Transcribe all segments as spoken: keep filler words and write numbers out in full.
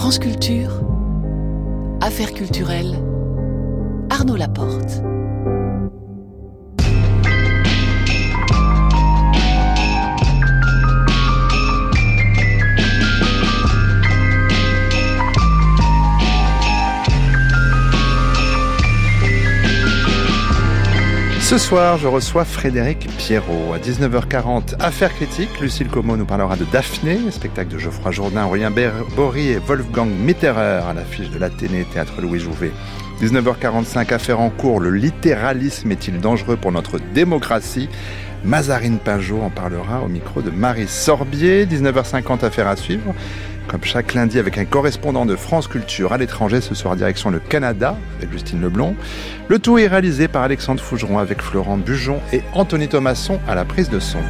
France Culture, Affaires culturelles, Arnaud Laporte. Ce soir, je reçois Frédéric Pierrot. À dix-neuf heures quarante, Affaires critiques. Lucille Como nous parlera de Daphné, spectacle de Geoffroy Jourdain, Aurélien Bory et Wolfgang Mitterer à l'affiche de l'Athénée Théâtre Louis Jouvet. dix-neuf heures quarante-cinq, Affaires en cours. Le littéralisme est-il dangereux pour notre démocratie ? Mazarine Pinjot en parlera au micro de Marie Sorbier. dix-neuf heures cinquante, Affaires à suivre. Comme chaque lundi avec un correspondant de France Culture à l'étranger, ce soir direction le Canada avec Justine Leblond. Le tout est réalisé par Alexandre Fougeron avec Florent Bujon et Anthony Thomasson à la prise de son.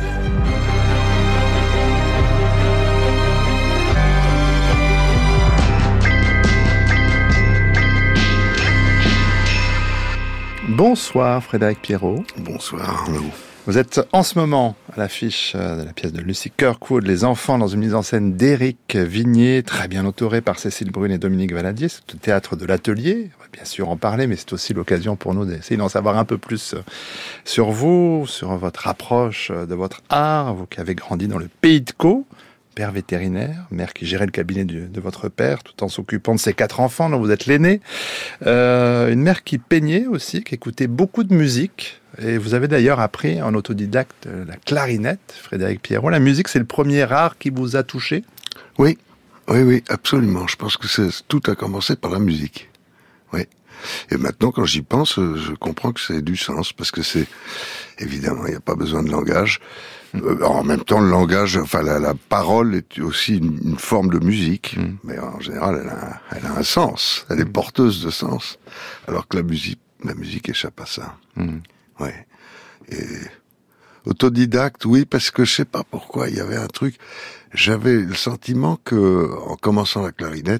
Bonsoir Frédéric Pierrot. Bonsoir Arnaud. Vous êtes en ce moment à l'affiche de la pièce de Lucy Kirkwood, Les Enfants, dans une mise en scène d'Éric Vignier, très bien autorée par Cécile Brune et Dominique Valadier. C'est le théâtre de l'Atelier. On va bien sûr en parler, mais c'est aussi l'occasion pour nous d'essayer d'en savoir un peu plus sur vous, sur votre approche de votre art, vous qui avez grandi dans le pays de Caux, père vétérinaire, mère qui gérait le cabinet de, de votre père, tout en s'occupant de ses quatre enfants, dont vous êtes l'aîné. Euh, une mère qui peignait aussi, qui écoutait beaucoup de musique. Et vous avez d'ailleurs appris en autodidacte la clarinette, Frédéric Pierrot. La musique, c'est le premier art qui vous a touché ? Oui, oui, oui, absolument. Je pense que c'est, tout a commencé par la musique. Oui. Et maintenant, quand j'y pense, je comprends que c'est du sens, parce que c'est, évidemment, il n'y a pas besoin de langage. Mmh. En même temps, le langage, enfin, la, la parole est aussi une, une forme de musique, mmh. mais en général, elle a, elle a un sens. Elle est porteuse de sens. Alors que la musique, la musique échappe à ça. Mmh. Ouais. Et autodidacte, oui, parce que je sais pas pourquoi, il y avait un truc, j'avais le sentiment que, en commençant la clarinette,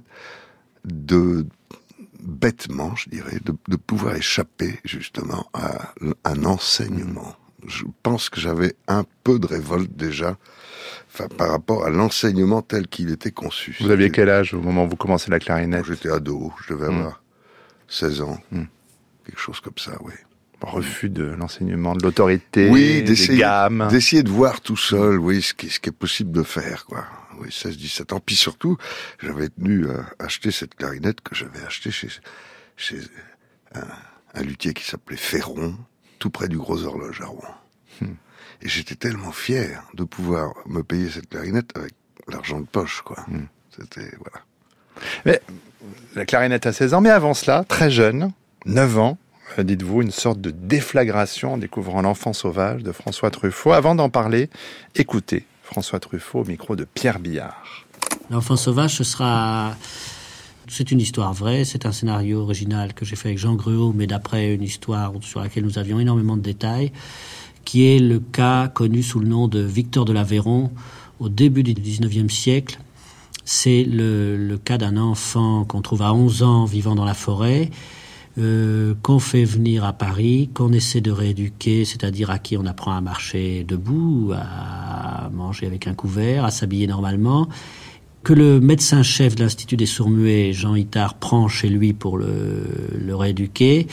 de, bêtement, je dirais, de, de pouvoir échapper, justement, à un enseignement. Je pense que j'avais un peu de révolte déjà, enfin, par rapport à l'enseignement tel qu'il était conçu. Vous aviez quel âge au moment où vous commencez la clarinette ? J'étais ado, je devais avoir mmh. seize ans, mmh. quelque chose comme ça, oui. Refus de l'enseignement, de l'autorité, oui, des gammes. D'essayer de voir tout seul, oui, ce qui, ce qui est possible de faire, quoi. Oui, seize dix-sept ans. Puis surtout, j'avais tenu à acheter cette clarinette que j'avais achetée chez, chez un, un luthier qui s'appelait Ferron, tout près du Gros Horloge à Rouen. Hmm. Et j'étais tellement fier de pouvoir me payer cette clarinette avec l'argent de poche, quoi. Hmm. C'était, voilà. Mais, la clarinette à seize ans, mais avant cela, très jeune, neuf ans, dites-vous, une sorte de déflagration en découvrant L'Enfant sauvage de François Truffaut. Avant d'en parler, écoutez François Truffaut au micro de Pierre Billard. L'Enfant sauvage, ce sera... C'est une histoire vraie, c'est un scénario original que j'ai fait avec Jean Gruau, mais d'après une histoire sur laquelle nous avions énormément de détails, qui est le cas connu sous le nom de Victor de l'Aveyron au début du dix-neuvième siècle. C'est le, le cas d'un enfant qu'on trouve à onze ans vivant dans la forêt, Euh, qu'on fait venir à Paris, qu'on essaie de rééduquer, c'est-à-dire à qui on apprend à marcher debout, à manger avec un couvert, à s'habiller normalement, que le médecin-chef de l'Institut des sourds-muets, Jean Itard, prend chez lui pour le, le rééduquer,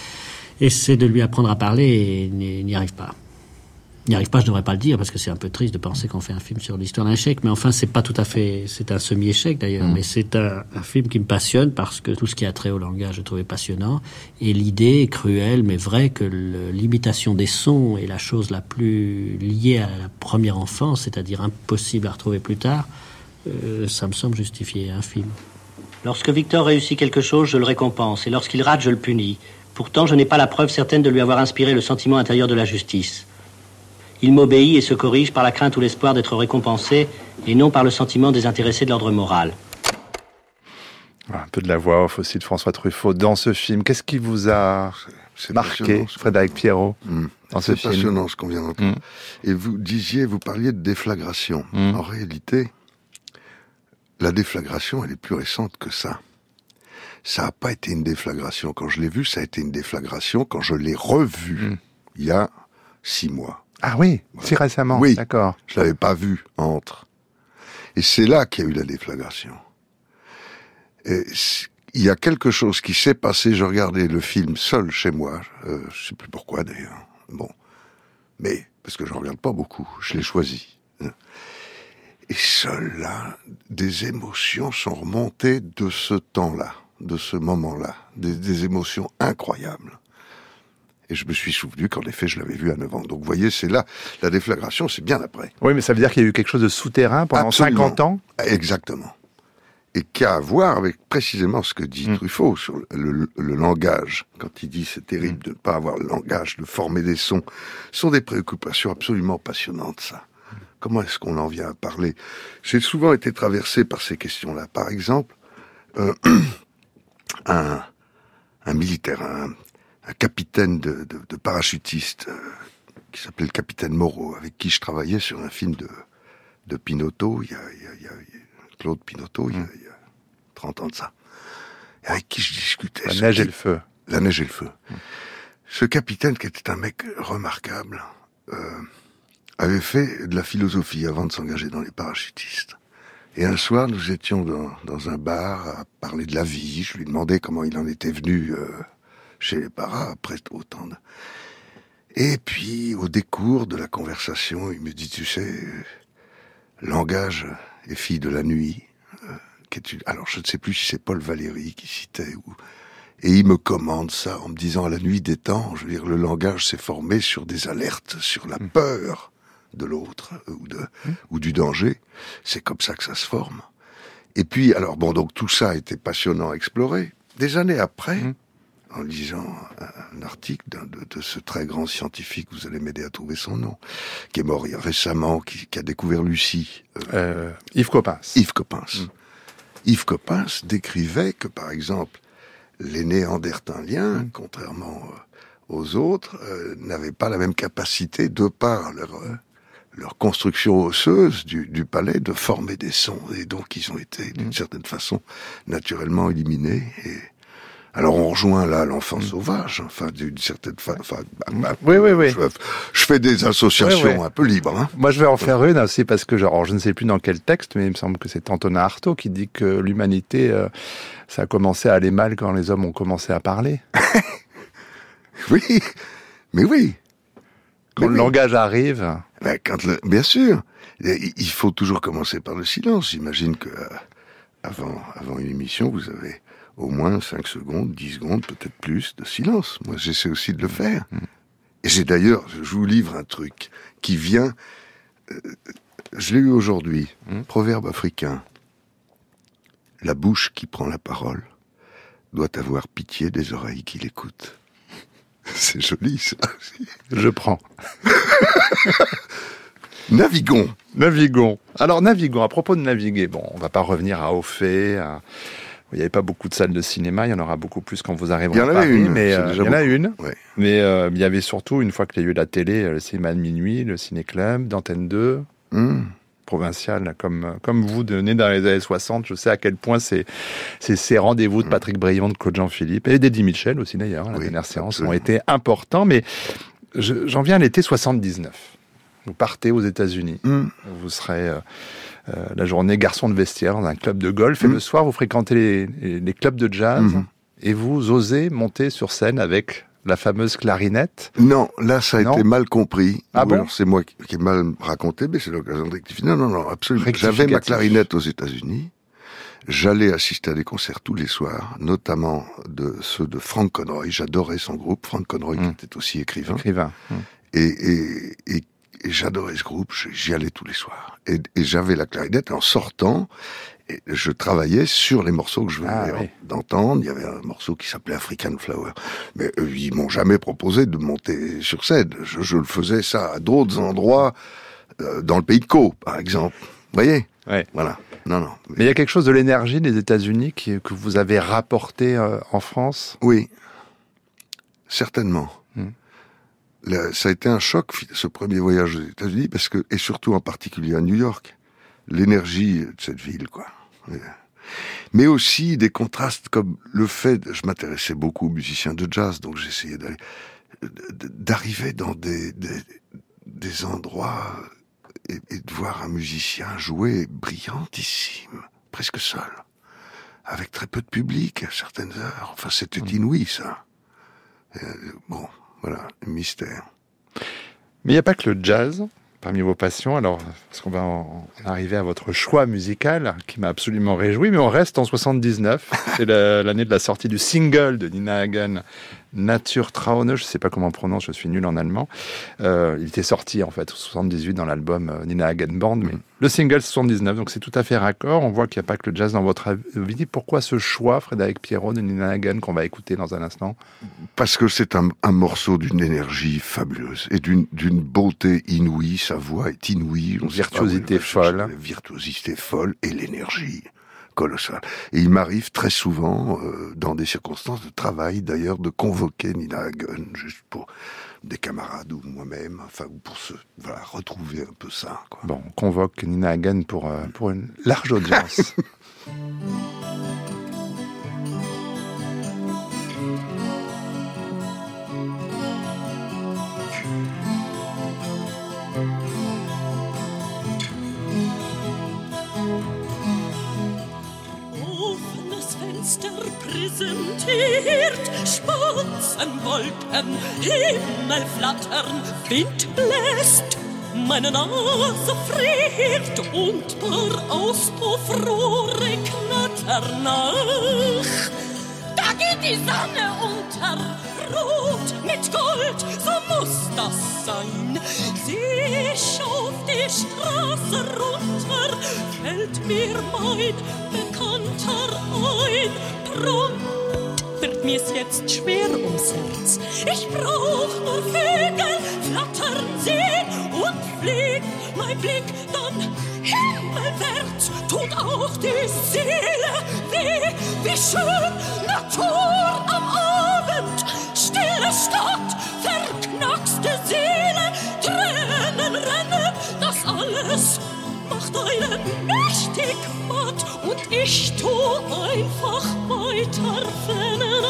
essaie de lui apprendre à parler et n'y arrive pas. N'y arrive pas, je ne devrais pas le dire, parce que c'est un peu triste de penser qu'on fait un film sur l'histoire d'un échec, mais enfin, c'est pas tout à fait, c'est un semi-échec d'ailleurs, mmh. mais c'est un, un film qui me passionne parce que tout ce qui a trait au langage, je trouvais passionnant, et l'idée est cruelle, mais vraie, que le, l'imitation des sons est la chose la plus liée à la première enfance, c'est-à-dire impossible à retrouver plus tard, euh, ça me semble justifier un film. Lorsque Victor réussit quelque chose, je le récompense, et lorsqu'il rate, je le punis. Pourtant, je n'ai pas la preuve certaine de lui avoir inspiré le sentiment intérieur de la justice. Il m'obéit et se corrige par la crainte ou l'espoir d'être récompensé et non par le sentiment désintéressé de l'ordre moral. Un peu de la voix off aussi de François Truffaut dans ce film. Qu'est-ce qui vous a c'est marqué, Frédéric Pierrot, mmh. dans ce c'est film ? C'est passionnant ce qu'on vient d'entendre. Mmh. Et vous disiez, vous parliez de déflagration. Mmh. En réalité, la déflagration, elle est plus récente que ça. Ça n'a pas été une déflagration quand je l'ai vu, ça a été une déflagration quand je l'ai revu mmh. il y a six mois. Ah oui, voilà. Si récemment, oui, d'accord. Je l'avais pas vu entre. Et c'est là qu'il y a eu la déflagration. Et il y a quelque chose qui s'est passé, je regardais le film seul chez moi, euh, je sais plus pourquoi d'ailleurs, bon, mais parce que je regarde pas beaucoup, je l'ai choisi. Et seul là, des émotions sont remontées de ce temps-là, de ce moment-là, des, des émotions incroyables. Et je me suis souvenu qu'en effet, je l'avais vu à neuf ans. Donc, vous voyez, c'est là, la déflagration, c'est bien après. Oui, mais ça veut dire qu'il y a eu quelque chose de souterrain pendant Absolument. cinquante ans. Exactement. Et qui a à voir avec précisément ce que dit mmh. Truffaut sur le, le, le langage. Quand il dit c'est terrible mmh. de ne pas avoir le langage, de former des sons. Ce sont des préoccupations absolument passionnantes, ça. Mmh. Comment est-ce qu'on en vient à parler? J'ai souvent été traversé par ces questions-là. Par exemple, euh, un, un militaire, un, un capitaine de, de, de parachutistes, euh, qui s'appelait le capitaine Moreau, avec qui je travaillais sur un film de, de Pinotto, il y a, il y a, il y a Claude Pinotto, mmh. il, y a, il y a trente ans de ça, et avec qui je discutais. La neige qui... et le feu. La neige et le feu. Mmh. Ce capitaine, qui était un mec remarquable, euh, avait fait de la philosophie avant de s'engager dans les parachutistes. Et un soir, nous étions dans, dans un bar à parler de la vie. Je lui demandais comment il en était venu euh, chez les paras après autant de... Et puis, au décours de la conversation, il me dit, tu sais, langage et fille de la nuit, euh, qui est une... alors je ne sais plus si c'est Paul Valéry qui citait, ou... et il me commande ça en me disant, à la nuit des temps, je veux dire, le langage s'est formé sur des alertes, sur la peur de l'autre, ou, de, mmh. ou du danger. C'est comme ça que ça se forme. Et puis, alors bon, donc tout ça a été passionnant à explorer. Des années après, mmh. en lisant un, un article d'un, de, de ce très grand scientifique, vous allez m'aider à trouver son nom, qui est mort récemment, qui, qui a découvert Lucie. Euh, euh, Yves Coppens. Yves Coppens. Mmh. Yves Coppens décrivait que, par exemple, les Néandertaliens, mmh. contrairement aux autres, euh, n'avaient pas la même capacité, de par leur, euh, leur construction osseuse du, du palais, de former des sons. Et donc, ils ont été, d'une mmh. certaine façon, naturellement éliminés. Et alors, on rejoint là l'enfant mmh. sauvage, enfin, d'une certaine façon. Enfin, bah, oui, oui, oui. Je, je fais des associations oui, oui. un peu libres. Hein. Moi, je vais en faire une aussi, parce que, genre, je ne sais plus dans quel texte, mais il me semble que c'est Antonin Artaud qui dit que l'humanité, euh, ça a commencé à aller mal quand les hommes ont commencé à parler. Oui, mais oui. Quand mais le oui. langage arrive... Ben, quand le... Bien sûr. Il faut toujours commencer par le silence. J'imagine que euh, avant, avant une émission, vous avez au moins cinq secondes, dix secondes, peut-être plus, de silence. Moi, j'essaie aussi de le faire. Mmh. Et j'ai d'ailleurs, je vous livre un truc qui vient... Euh, je l'ai eu aujourd'hui. Mmh. Proverbe africain. La bouche qui prend la parole doit avoir pitié des oreilles qui l'écoutent. C'est joli, ça aussi. Je prends. Naviguons. Naviguons. Alors, naviguons. À propos de naviguer, bon, on va pas revenir à Ophée. À... Il n'y avait pas beaucoup de salles de cinéma. Il y en aura beaucoup plus quand vous arriverez à Paris. Une, mais euh, il y en a une. Ouais. Mais euh, il y avait surtout, une fois qu'il y a eu la télé, le cinéma de minuit, le ciné-club, d'Antenne deux. Mmh. Provincial, comme, comme vous, de, né dans les années soixante, je sais à quel point c'est, c'est ces rendez-vous de Patrick Briand, de Claude Jean-Philippe, et d'Eddie Mitchell aussi d'ailleurs, la oui, dernière séance, ont été importants, mais je, j'en viens à l'été soixante-dix-neuf. Vous partez aux États-Unis, mm. vous serez euh, euh, la journée garçon de vestiaire dans un club de golf, mm. et le soir vous fréquentez les, les, les clubs de jazz, mm. et vous osez monter sur scène avec... la fameuse clarinette. Non, là, ça a non. été mal compris. Ah bon? Alors, c'est moi qui, qui ai mal raconté, mais c'est l'occasion de rectifier. Non, non, non, absolument. J'avais ma clarinette aux États-Unis. J'allais assister à des concerts tous les soirs, notamment de ceux de Frank Conroy. J'adorais son groupe. Frank Conroy, mmh. qui était aussi écrivain. Écrivain. Mmh. Et, et, et, et j'adorais ce groupe. J'y allais tous les soirs. Et, et j'avais la clarinette en sortant. Et je travaillais sur les morceaux que je venais ah, oui. d'entendre. Il y avait un morceau qui s'appelait African Flower. Mais eux, ils m'ont jamais proposé de monter sur scène. Je, je le faisais ça à d'autres endroits, euh, dans le pays de Caux, par exemple. Vous voyez? Ouais. Voilà. Non, non. Mais... mais il y a quelque chose de l'énergie des États-Unis qui, que vous avez rapporté euh, en France? Oui. Certainement. Hum. Là, ça a été un choc, ce premier voyage aux États-Unis, parce que, et surtout en particulier à New York, l'énergie de cette ville, quoi. Mais aussi des contrastes comme le fait, je m'intéressais beaucoup aux musiciens de jazz, donc j'essayais d'aller, d'arriver dans des, des, des endroits et, et de voir un musicien jouer brillantissime, presque seul, avec très peu de public à certaines heures. Enfin, c'était inouï, ça. Euh, bon, voilà, un mystère. Mais il n'y a pas que le jazz parmi vos passions, alors, parce qu'on va en arriver à votre choix musical, qui m'a absolument réjoui, mais on reste en soixante-dix-neuf. C'est la, l'année de la sortie du single de Nina Hagen, Naturtraune, je ne sais pas comment on prononce, je suis nul en allemand. Euh, il était sorti, en fait, en soixante-dix-huit dans l'album euh, Nina Hagen Band, mais le single soixante-dix-neuf, donc c'est tout à fait raccord. On voit qu'il n'y a pas que le jazz dans votre vie. Pourquoi ce choix, Frédéric Pierrot, de Nina Hagen, qu'on va écouter dans un instant? Parce que c'est un, un morceau d'une énergie fabuleuse et d'une, d'une beauté inouïe. Sa voix est inouïe. Une virtuosité folle. La virtuosité folle et l'énergie colossale. Et il m'arrive très souvent, euh, dans des circonstances de travail d'ailleurs, de convoquer Nina Hagen, juste pour des camarades ou moi-même, enfin, ou pour se, voilà, retrouver un peu ça, quoi. Bon, on convoque Nina Hagen pour, euh, pour une large audience. Präsentiert Spatzenwolken, Himmel flattern, Wind bläst, meine Nase friert und paar Auspuffrohre knattern nach. Da geht die Sonne unter, rot mit Gold, so muss das sein. Sieh ich auf die Straße runter, fällt mir mein Bekannter ein. Prompt wird mir's jetzt schwer ums Herz. Ich brauch nur Vögel flattern sehen und fliegt mein Blick dann himmelwärts. Tut auch die Seele weh, wie schön Natur am Abend. Stille Stadt, verknackste Seele, Tränen rennen, das alles macht einen mächtig matt und ich tu einfach weiter flennen.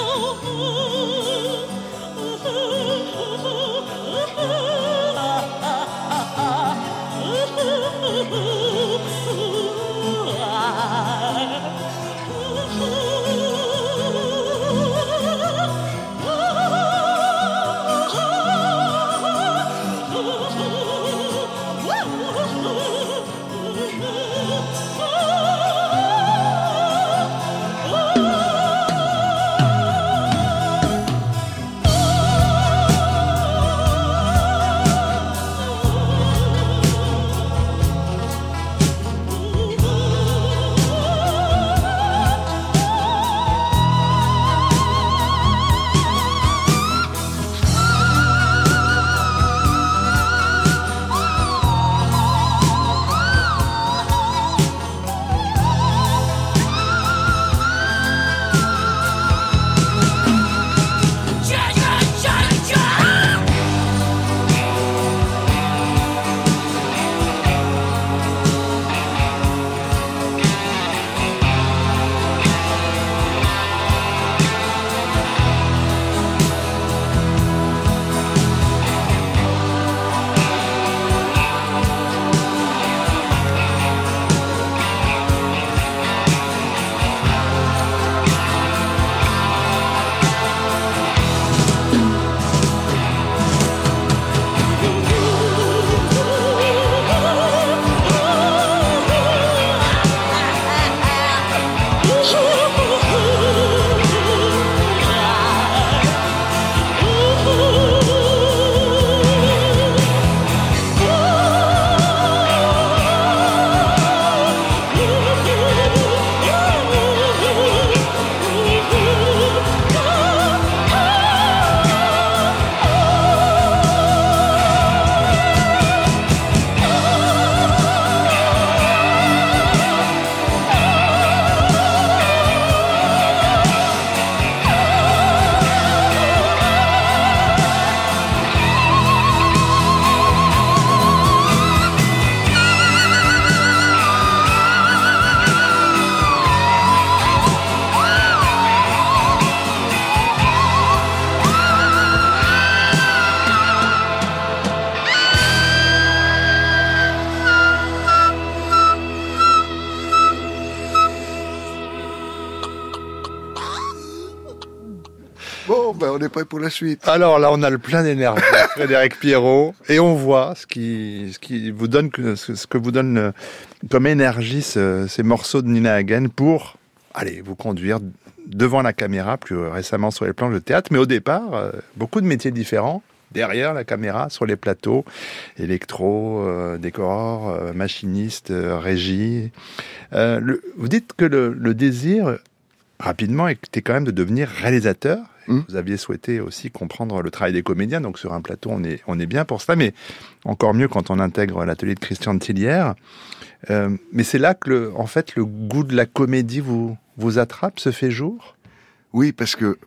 on est prêt pour la suite. Alors là, on a le plein d'énergie, Frédéric Pierrot, et on voit ce qui, ce qui vous donne, ce, ce que vous donne euh, comme énergie ce, ces morceaux de Nina Hagen pour, allez, vous conduire devant la caméra, plus récemment sur les planches de théâtre, mais au départ, euh, beaucoup de métiers différents. Derrière la caméra, sur les plateaux, électro, euh, décor, euh, machiniste, euh, régie. Euh, le, vous dites que le, le désir, rapidement, était quand même de devenir réalisateur. Mmh. Vous aviez souhaité aussi comprendre le travail des comédiens, donc sur un plateau, on est, on est bien pour ça, mais encore mieux quand on intègre l'atelier de Christian Tillières. Euh, mais c'est là que, le, en fait, le goût de la comédie vous, vous attrape, se fait jour ? Oui, parce que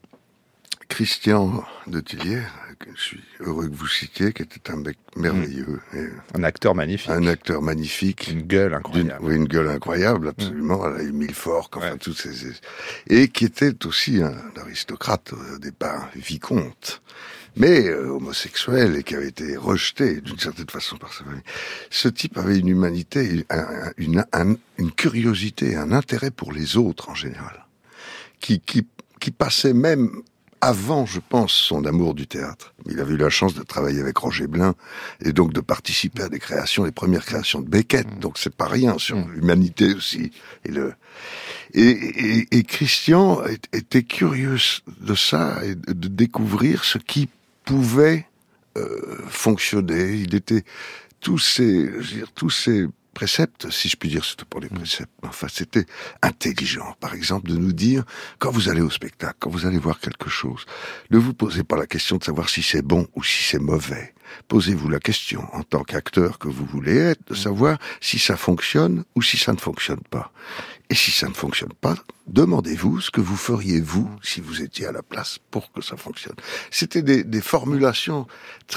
Christian de Tillières, que je suis heureux que vous citiez, qui était un mec merveilleux. Mmh. Et un acteur magnifique. Un acteur magnifique. Une gueule incroyable. Oui, une gueule incroyable, absolument. Mmh. Elle a eu mille forques, enfin, ouais. toutes ces... Et qui était aussi un aristocrate, au départ, vicomte, mais euh, homosexuel, et qui avait été rejeté, d'une certaine façon, par sa famille. Ce type avait une humanité, un, une, un, une curiosité, un intérêt pour les autres, en général, qui, qui, qui passait même... avant, je pense, son amour du théâtre. Il avait eu la chance de travailler avec Roger Blin et donc de participer à des créations, les premières créations de Beckett. Mmh. Donc c'est pas rien sur mmh. l'humanité aussi. Et, le... et, et, et Christian était curieux de ça et de découvrir ce qui pouvait euh, fonctionner. Il était tous ces, je veux dire, tous ces préceptes, si je puis dire, c'était pour les préceptes. Enfin, c'était intelligent, par exemple, de nous dire, quand vous allez au spectacle, quand vous allez voir quelque chose, ne vous posez pas la question de savoir si c'est bon ou si c'est mauvais. Posez-vous la question, en tant qu'acteur que vous voulez être, de savoir si ça fonctionne ou si ça ne fonctionne pas. Et si ça ne fonctionne pas, demandez-vous ce que vous feriez, vous, si vous étiez à la place pour que ça fonctionne. C'était des, des formulations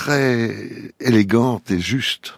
très élégantes et justes.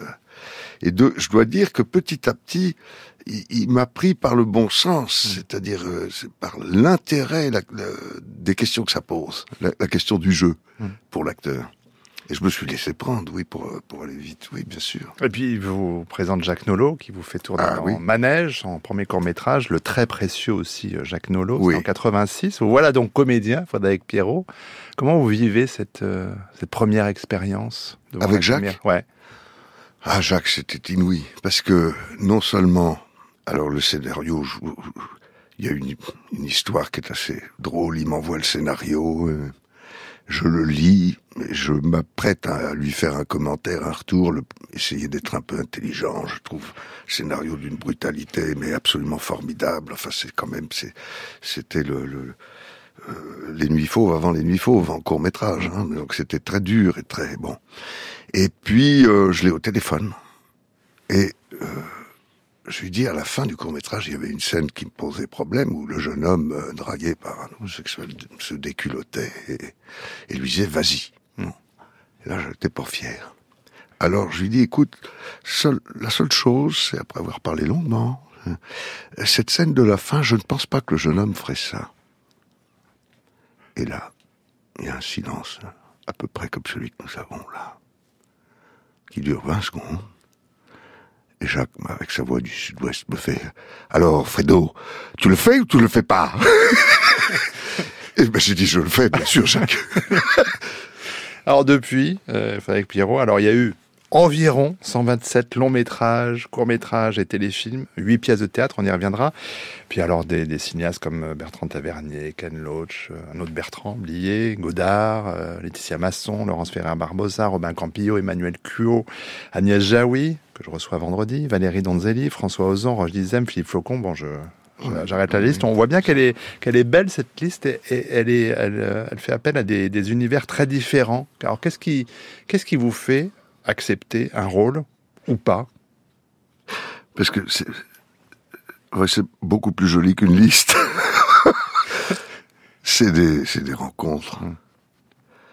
Et de, je dois dire que petit à petit, il, il m'a pris par le bon sens, mmh. c'est-à-dire euh, c'est par l'intérêt la, la, des questions que ça pose, la, la question du jeu mmh. pour l'acteur. Et je me suis laissé prendre, oui, pour, pour aller vite, oui, bien sûr. Et puis, il vous présente Jacques Nolot, qui vous fait tourner ah, dans oui. Manège, son premier court-métrage, le très précieux aussi Jacques Nolot, oui. c'est en quatre-vingt-six. Voilà donc comédien, Frédéric Pierrot. Comment vous vivez cette, euh, cette première expérience avec Jacques première... Ouais. Ah, Jacques, c'était inouï, parce que non seulement, alors le scénario, je, il y a une, une histoire qui est assez drôle, il m'envoie le scénario, euh, je le lis, et je m'apprête à lui faire un commentaire, un retour, le, essayer d'être un peu intelligent, je trouve le scénario d'une brutalité, mais absolument formidable, enfin c'est quand même, c'est, c'était le... le Euh, les Nuits Fauves avant les Nuits Fauves en court métrage, hein, donc c'était très dur et très bon. Et puis euh, je l'ai au téléphone et euh, je lui dis à la fin du court métrage, il y avait une scène qui me posait problème où le jeune homme euh, dragué par un homosexuel se déculottait et, et lui disait vas-y. Non. Et là j'étais pas fier. Alors je lui dis écoute, seul, la seule chose, c'est après avoir parlé longuement, hein, cette scène de la fin, je ne pense pas que le jeune homme ferait ça. Et là, il y a un silence, à peu près comme celui que nous avons là, qui dure vingt secondes. Et Jacques, avec sa voix du sud-ouest, me fait « Alors, Fredo, tu le fais ou tu le fais pas ?» Et ben, j'ai dit « Je le fais, bien sûr, Jacques. » Alors depuis, euh, Frédéric Pierrot, alors il y a eu environ cent vingt-sept longs métrages, courts métrages et téléfilms, huit pièces de théâtre, on y reviendra. Puis alors des, des cinéastes comme Bertrand Tavernier, Ken Loach, un autre Bertrand, Blier, Godard, euh, Laetitia Masson, Laurence Ferrer-Barbosa, Robin Campillo, Emmanuel Cuot, Agnès Jaoui, que je reçois vendredi, Valérie Donzelli, François Ozon, Roche Dizem, Philippe Flocon. Bon, je, je j'arrête la liste. On voit bien qu'elle est qu'elle est belle cette liste et, et elle est elle, elle fait appel à des, des univers très différents. Alors qu'est-ce qui qu'est-ce qui vous fait accepter un rôle ou pas? Parce que c'est, ouais, c'est beaucoup plus joli qu'une liste. c'est des, c'est des rencontres. Mmh.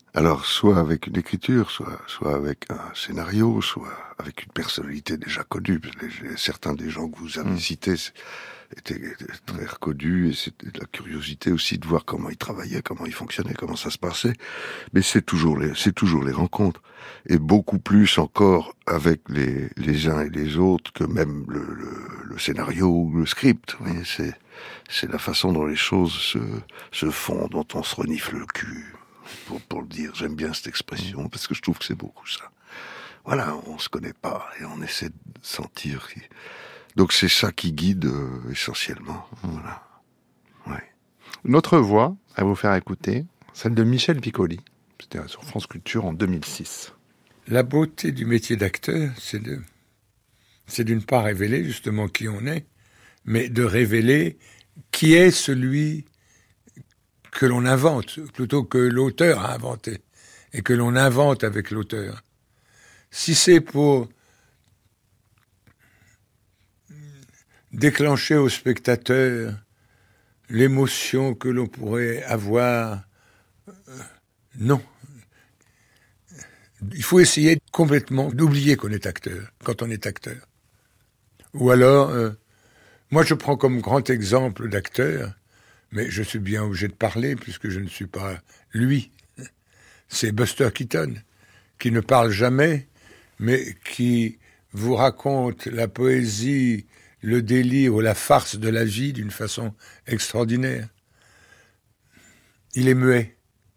Alors, soit avec une écriture, soit, soit avec un scénario, soit avec une personnalité déjà connue. Les, certains des gens que vous avez mmh. cités étaient, étaient très reconnus, et c'était de la curiosité aussi de voir comment ils travaillaient, comment ils fonctionnaient, comment ça se passait. Mais c'est toujours les, c'est toujours les rencontres. Et beaucoup plus encore avec les, les uns et les autres que même le, le, le scénario ou le script. Vous voyez, c'est, c'est la façon dont les choses se, se font, dont on se renifle le cul. Pour, pour le dire, j'aime bien cette expression, parce que je trouve que c'est beaucoup ça. Voilà, on se connaît pas, et on essaie de sentir. Donc c'est ça qui guide euh, essentiellement. Voilà. Ouais. Une autre voix à vous faire écouter, celle de Michel Piccoli. C'était sur France Culture en deux mille six. La beauté du métier d'acteur, c'est de, c'est d'une part révéler justement qui on est, mais de révéler qui est celui que l'on invente, plutôt que l'auteur a inventé, et que l'on invente avec l'auteur. Si c'est pour déclencher au spectateur l'émotion que l'on pourrait avoir, euh, non. Il faut essayer complètement d'oublier qu'on est acteur, quand on est acteur. Ou alors, euh, moi je prends comme grand exemple d'acteur, mais je suis bien obligé de parler puisque je ne suis pas lui. C'est Buster Keaton, qui ne parle jamais, mais qui vous raconte la poésie, le délire ou la farce de la vie d'une façon extraordinaire. Il est muet.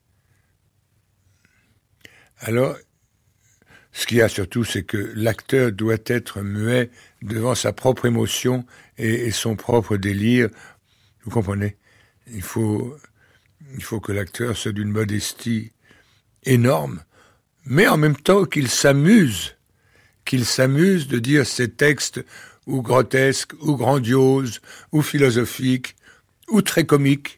Alors, ce qu'il y a surtout, c'est que l'acteur doit être muet devant sa propre émotion et, et son propre délire. Vous comprenez ? Il faut, il faut que l'acteur soit d'une modestie énorme, mais en même temps qu'il s'amuse, qu'il s'amuse de dire ces textes ou grotesques, ou grandioses, ou philosophiques, ou très comiques,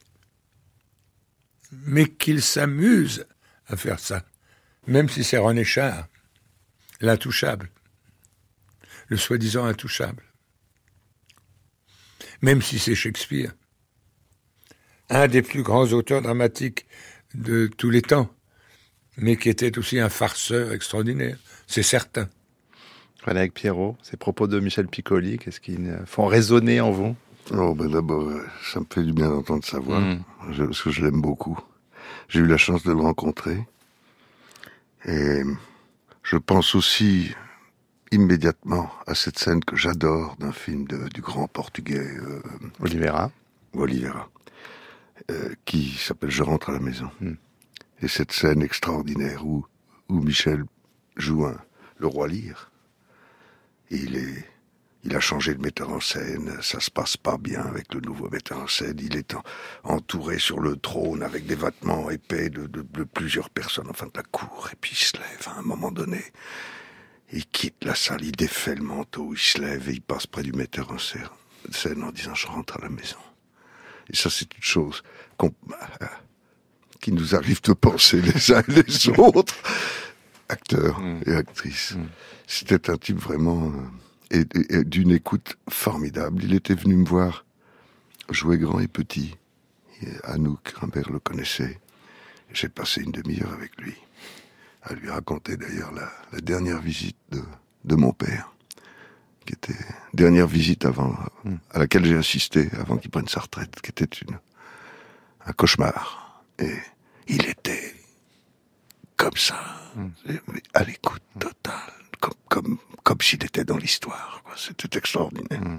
mais qu'il s'amuse à faire ça, même si c'est René Char, l'intouchable, le soi-disant intouchable, même si c'est Shakespeare, un des plus grands auteurs dramatiques de tous les temps, mais qui était aussi un farceur extraordinaire, c'est certain. Frédéric Pierrot, ces propos de Michel Piccoli, qu'est-ce qui font résonner en vous ? Oh, ben d'abord, ça me fait du bien d'entendre sa voix, mmh. je, parce que je l'aime beaucoup. J'ai eu la chance de le rencontrer. Et je pense aussi immédiatement à cette scène que j'adore d'un film de, du grand portugais euh, Oliveira. Oliveira. Euh, qui s'appelle « Je rentre à la maison mm. ». Et cette scène extraordinaire où, où Michel joue un, le roi Lear. Et il, est, il a changé de metteur en scène, ça se passe pas bien avec le nouveau metteur en scène. Il est en, entouré sur le trône avec des vêtements épais de, de, de plusieurs personnes, enfin de la cour. Et puis il se lève à un moment donné. Il quitte la salle, il défait le manteau, il se lève et il passe près du metteur en scène en disant « Je rentre à la maison ». Et ça, c'est une chose qu'on, euh, qui nous arrive de penser les uns et les autres, acteurs mmh. et actrices. Mmh. C'était un type vraiment euh, et, et, et d'une écoute formidable. Il était venu me voir jouer grand et petit. Et Anouk Rimbert le connaissait. J'ai passé une demi-heure avec lui, à lui raconter d'ailleurs la, la dernière visite de, de mon père. Qui était dernière visite avant, à laquelle j'ai assisté avant qu'il prenne sa retraite, qui était une, un cauchemar. Et il était comme ça, mm. à l'écoute totale, comme, comme, comme s'il était dans l'histoire. Quoi. C'était extraordinaire. Mm.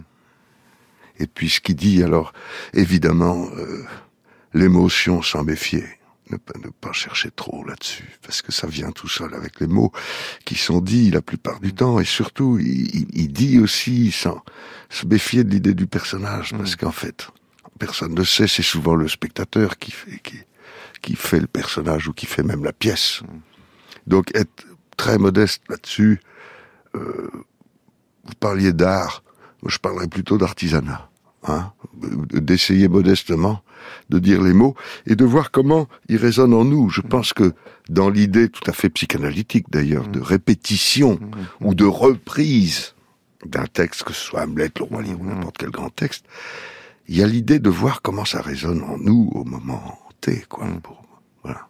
Et puis ce qu'il dit, alors, évidemment, euh, l'émotion s'en méfier. Ne pas, ne pas chercher trop là-dessus, parce que ça vient tout seul avec les mots qui sont dits la plupart du temps, et surtout, il, il dit aussi sans se méfier de l'idée du personnage, parce mmh. qu'en fait, personne ne sait, c'est souvent le spectateur qui fait, qui, qui fait le personnage ou qui fait même la pièce. Mmh. Donc être très modeste là-dessus, euh, vous parliez d'art, moi je parlerais plutôt d'artisanat, hein, d'essayer modestement de dire les mots et de voir comment ils résonnent en nous. Je pense que dans l'idée tout à fait psychanalytique d'ailleurs, de répétition ou de reprise d'un texte, que ce soit Hamlet, le Roi Lear ou n'importe quel grand texte, il y a l'idée de voir comment ça résonne en nous au moment T, quoi. Pour, voilà.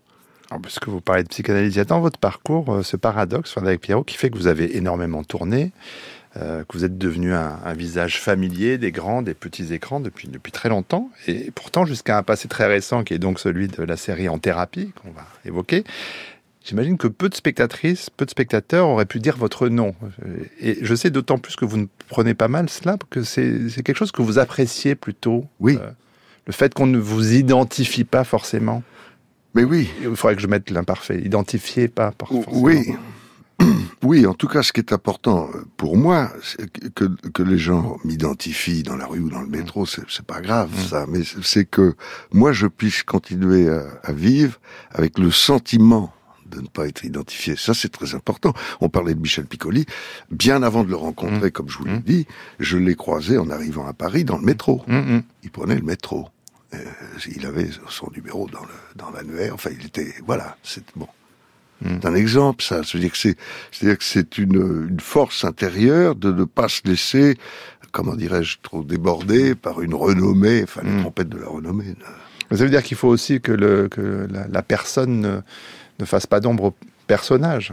Alors, parce que vous parlez de psychanalyse, il y a dans votre parcours euh, ce paradoxe, Frédéric Pierrot, qui fait que vous avez énormément tourné, euh, que vous êtes devenu un, un visage familier des grands, des petits écrans depuis, depuis très longtemps, et pourtant jusqu'à un passé très récent, qui est donc celui de la série En thérapie, qu'on va évoquer. J'imagine que peu de spectatrices, peu de spectateurs auraient pu dire votre nom. Et je sais d'autant plus que vous ne prenez pas mal cela, que c'est, c'est quelque chose que vous appréciez plutôt. Oui. Euh, le fait qu'on ne vous identifie pas forcément. Mais oui. Il faudrait que je mette l'imparfait. Identifiez pas forcément. Oui. Oui, en tout cas, ce qui est important pour moi, c'est que, que les gens m'identifient dans la rue ou dans le métro, c'est, c'est pas grave, mmh. ça. Mais c'est que moi, je puisse continuer à, à vivre avec le sentiment de ne pas être identifié. Ça, c'est très important. On parlait de Michel Piccoli. Bien avant de le rencontrer, mmh. comme je vous l'ai mmh. dit, je l'ai croisé en arrivant à Paris dans le métro. Mmh. Il prenait le métro. Euh, il avait son numéro dans, le, dans l'annuaire. Enfin, il était... Voilà, c'est bon. Mmh. C'est un exemple, ça. C'est-à-dire que c'est, c'est-à-dire que c'est une, une force intérieure de ne pas se laisser, comment dirais-je, trop déborder par une renommée, enfin, mmh. la trompette de la renommée. Ça veut dire qu'il faut aussi que, le, que la, la personne ne, ne fasse pas d'ombre au personnage.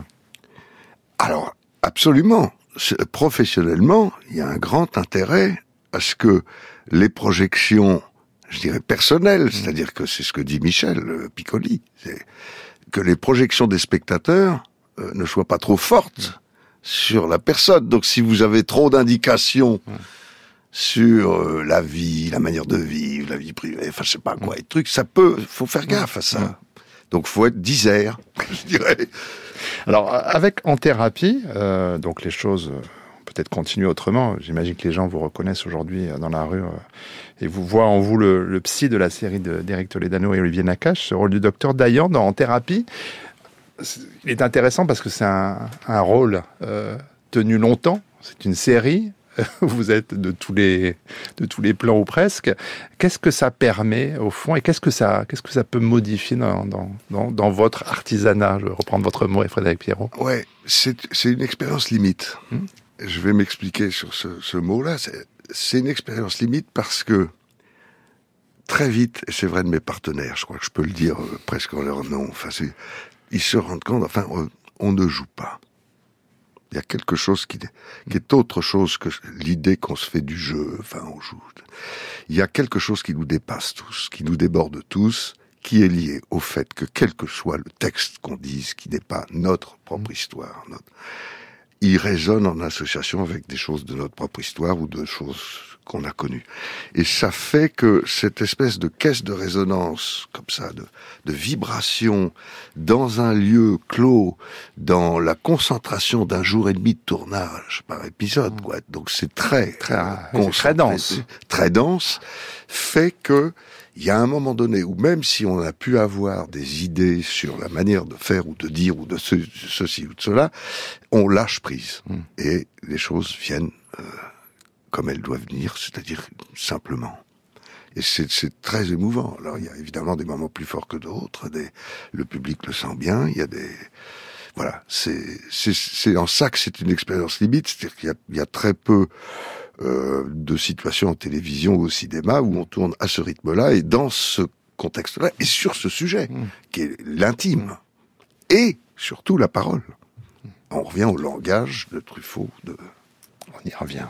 Alors, absolument. C'est, professionnellement, il y a un grand intérêt à ce que les projections, je dirais personnelles, mmh. c'est-à-dire que c'est ce que dit Michel Piccoli, c'est que les projections des spectateurs euh, ne soient pas trop fortes mmh. sur la personne. Donc si vous avez trop d'indications mmh. sur euh, la vie, la manière de vivre, la vie privée, enfin je sais pas quoi, mmh. et trucs, ça peut, faut faire gaffe à ça. Mmh. Donc faut être disert, je dirais. Alors avec En thérapie, euh, donc les choses euh, peut-être continuent autrement. J'imagine que les gens vous reconnaissent aujourd'hui euh, dans la rue euh, et vous voient en vous le, le psy de la série de, d'Éric Toledano et Olivier Nakache, ce rôle du docteur Dayan dans En thérapie. Il est intéressant parce que c'est un, un rôle euh, tenu longtemps. C'est une série. Vous êtes de tous les de tous les plans ou presque. Qu'est-ce que ça permet au fond et qu'est-ce que ça qu'est-ce que ça peut modifier dans dans dans, dans votre artisanat? Je vais reprendre votre mot, Frédéric Pierrot. Ouais, c'est c'est une expérience limite. Hum. Je vais m'expliquer sur ce ce mot-là. C'est, c'est une expérience limite parce que très vite, et c'est vrai de mes partenaires, je crois que je peux le dire euh, presque en leur nom. Enfin, c'est, ils se rendent compte. Enfin, on, on ne joue pas. Il y a quelque chose qui, qui est autre chose que l'idée qu'on se fait du jeu, enfin on joue. Il y a quelque chose qui nous dépasse tous, qui nous déborde tous, qui est lié au fait que quel que soit le texte qu'on dise, qui n'est pas notre propre histoire, notre, il résonne en association avec des choses de notre propre histoire ou de choses qu'on a connues. Et ça fait que cette espèce de caisse de résonance, comme ça, de, de vibration, dans un lieu clos, dans la concentration d'un jour et demi de tournage par épisode, quoi. Donc c'est très, très, euh, très dense. Très dense, fait que, il y a un moment donné où même si on a pu avoir des idées sur la manière de faire ou de dire ou de ce, ceci ou de cela, on lâche prise. Mm. Et les choses viennent euh, comme elles doivent venir, c'est-à-dire simplement. Et c'est, c'est très émouvant. Alors il y a évidemment des moments plus forts que d'autres, des, le public le sent bien, il y a des... Voilà, c'est, c'est, c'est en ça que c'est une expérience limite, c'est-à-dire qu'il y a, il y a très peu... Euh, de situations en télévision ou au cinéma où on tourne à ce rythme-là et dans ce contexte-là et sur ce sujet mmh. qui est l'intime et surtout la parole. On revient au langage de Truffaut. De... On y revient.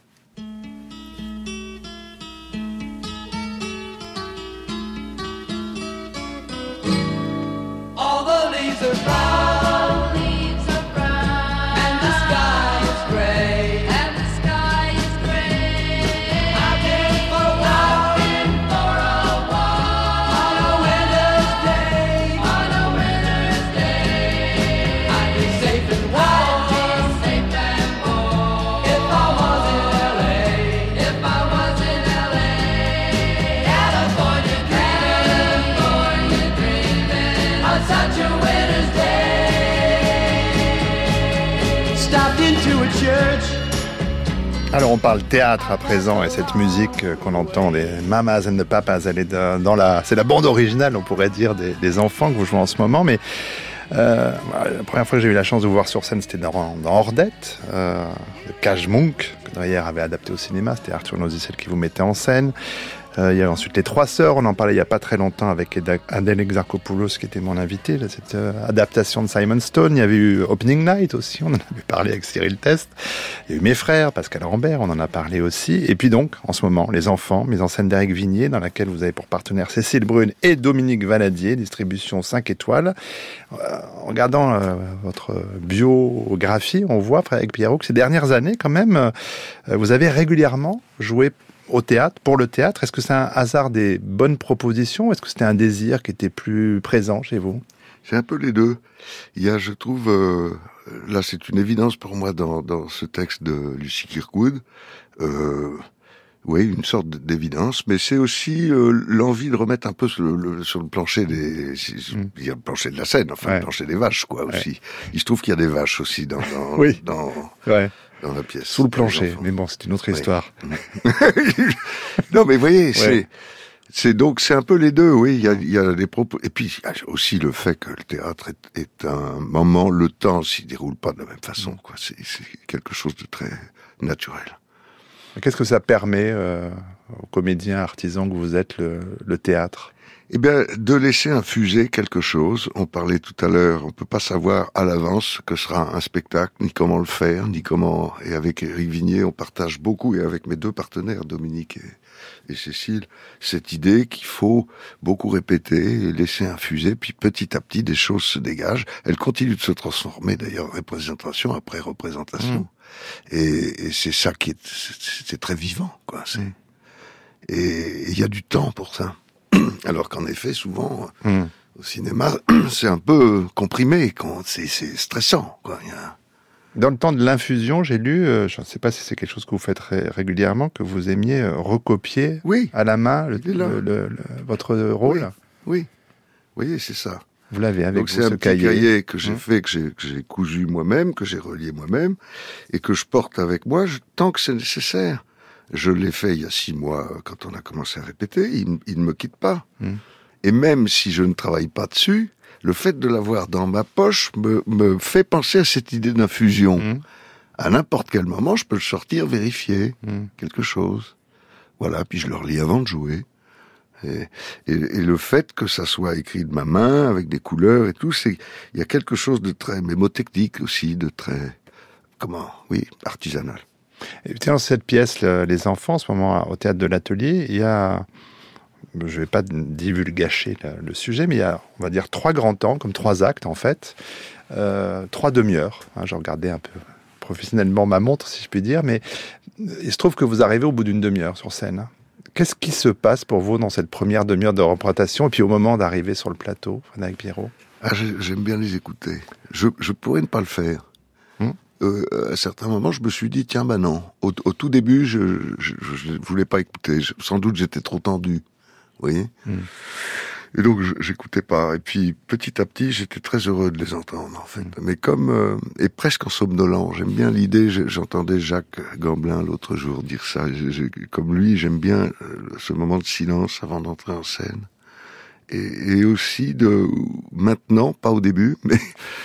All the leaves are brown, leaves are brown, and the sky is gray. Alors on parle théâtre à présent et cette musique qu'on entend, les Mamas and the Papas, elle est dans la, c'est la bande originale, on pourrait dire, des, des enfants que vous jouez en ce moment. Mais euh, la première fois que j'ai eu la chance de vous voir sur scène, c'était dans, dans Ordette, euh, de Cage Monk, que Dreyer avait adapté au cinéma. C'était Arthur Nosy, celle qui vous mettait en scène. Euh, il y a ensuite Les Trois Sœurs, on en parlait il n'y a pas très longtemps avec Eda- Adèle Exarchopoulos qui était mon invité, là, cette euh, adaptation de Simon Stone. Il y avait eu Opening Night aussi, on en avait parlé avec Cyril Test. Il y a eu Mes Frères, Pascal Rambert, on en a parlé aussi. Et puis donc, en ce moment, Les Enfants, mise en scène d'Éric Vignier, dans laquelle vous avez pour partenaire Cécile Brune et Dominique Valadier, distribution cinq étoiles. Euh, en regardant euh, votre biographie, on voit, Frédéric Pierrot, que ces dernières années, quand même, euh, vous avez régulièrement joué au théâtre, pour le théâtre. Est-ce que c'est un hasard des bonnes propositions ou est-ce que c'était un désir qui était plus présent chez vous? C'est un peu les deux. Il y a, je trouve, euh, là c'est une évidence pour moi dans, dans ce texte de Lucy Kirkwood, euh, oui, une sorte d'évidence, mais c'est aussi euh, l'envie de remettre un peu sur le, sur le plancher des, mm. il y a le plancher de la scène, enfin ouais. le plancher des vaches, quoi, aussi. Ouais. Il se trouve qu'il y a des vaches aussi dans, dans, oui. dans, ouais. dans la pièce. Sous le plancher, mais bon, c'est une autre histoire. Non, mais vous voyez, ouais. c'est, c'est donc, c'est un peu les deux, oui, il y a, il y a des propos, et puis, il y a aussi le fait que le théâtre est, est un moment, le temps s'y déroule pas de la même façon, quoi. C'est, c'est quelque chose de très naturel. Qu'est-ce que ça permet euh, aux comédiens artisans que vous êtes, le, le théâtre? Eh bien, de laisser infuser quelque chose. On parlait tout à l'heure, on peut pas savoir à l'avance ce que sera un spectacle, ni comment le faire, ni comment... Et avec Éric Vignier, on partage beaucoup, et avec mes deux partenaires, Dominique et, et Cécile, cette idée qu'il faut beaucoup répéter, et laisser infuser, puis petit à petit, des choses se dégagent. Elles continuent de se transformer, d'ailleurs, représentation après représentation. Mmh. Et, et c'est ça qui est... C'est, c'est très vivant, quoi. C'est, et il y a du temps pour ça. Alors qu'en effet, souvent, mmh. au cinéma, c'est un peu comprimé, quand c'est, c'est stressant, quoi. Il y a... Dans le temps de l'infusion, j'ai lu, euh, je ne sais pas si c'est quelque chose que vous faites ré- régulièrement, que vous aimiez euh, recopier oui. à la main le, le, le, le, votre rôle. Oui, oui. Vous voyez, c'est ça. Vous l'avez avec Donc vous, c'est ce un petit cahier. cahier que j'ai mmh. fait, que j'ai, que j'ai cousu moi-même, que j'ai relié moi-même, et que je porte avec moi je, tant que c'est nécessaire. Je l'ai fait il y a six mois, quand on a commencé à répéter, il, il ne me quitte pas. Mmh. Et même si je ne travaille pas dessus, le fait de l'avoir dans ma poche me, me fait penser à cette idée d'infusion. Mmh. À n'importe quel moment, je peux le sortir, vérifier mmh. quelque chose. Voilà, puis je le relis avant de jouer. Et, et, et le fait que ça soit écrit de ma main, avec des couleurs et tout, c'est, il y a quelque chose de très mémotechnique aussi, de très, comment, oui, artisanal. Et tiens, dans cette pièce, le, Les Enfants, en ce moment, au Théâtre de l'Atelier, il y a, je ne vais pas divulgacher le, le sujet, mais il y a, on va dire, trois grands temps, comme trois actes, en fait, euh, trois demi-heures. Hein, j'ai regardé un peu professionnellement ma montre, si je puis dire, mais il se trouve que vous arrivez au bout d'une demi-heure sur scène. Hein. Qu'est-ce qui se passe pour vous dans cette première demi-heure de représentation, et puis au moment d'arriver sur le plateau, Frédéric Pierrot? Ah, j'aime bien les écouter. Je, je pourrais ne pas le faire. Hum? Euh, à certains moments, je me suis dit, tiens, bah non. Au, au tout début, je ne voulais pas écouter. Je, sans doute, j'étais trop tendu. Vous voyez mmh. Et donc, je, j'écoutais pas. Et puis, petit à petit, j'étais très heureux de les entendre, en fait. Mmh. Mais comme... Euh, et presque en somnolant. J'aime bien l'idée... J'entendais Jacques Gamblin l'autre jour dire ça. J'ai, j'ai, comme lui, j'aime bien ce moment de silence avant d'entrer en scène. Et, et aussi de... Maintenant, pas au début, mais...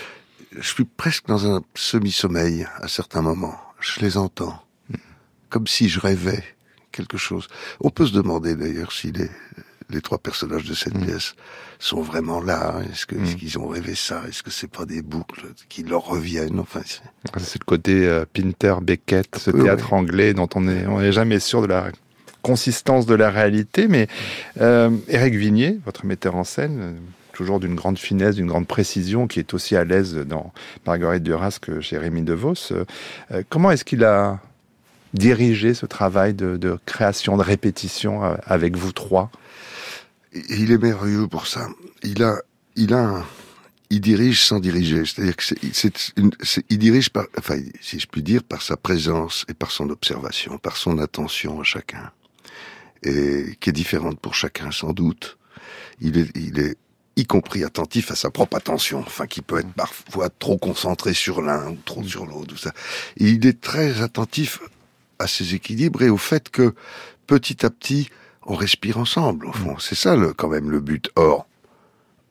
Je suis presque dans un semi-sommeil à certains moments. Je les entends. Comme si je rêvais quelque chose. On peut se demander d'ailleurs si les, les trois personnages de cette mmh. pièce sont vraiment là. Est-ce, que, mmh. est-ce qu'ils ont rêvé ça? Est-ce que c'est pas des boucles qui leur reviennent? Enfin, c'est... c'est le côté euh, Pinter, Beckett, ce peu, théâtre ouais. anglais dont on est, on n'est jamais sûr de la consistance de la réalité. Mais euh, Éric Vignier, votre metteur en scène... Euh, toujours d'une grande finesse, d'une grande précision, qui est aussi à l'aise dans Marguerite Duras que chez Rémi DeVos. Euh, comment est-ce qu'il a dirigé ce travail de, de création, de répétition euh, avec vous trois? Il est merveilleux pour ça. Il a, il a, un, il dirige sans diriger. C'est-à-dire que c'est, c'est une, c'est, il dirige par, enfin, si je puis dire, par sa présence et par son observation, par son attention à chacun, et qui est différente pour chacun, sans doute. Il est, il est y compris attentif à sa propre attention, enfin qui peut être parfois trop concentré sur l'un ou trop sur l'autre, tout ça. Et il est très attentif à ses équilibres et au fait que petit à petit on respire ensemble. Au fond, c'est ça le, quand même le but. Or,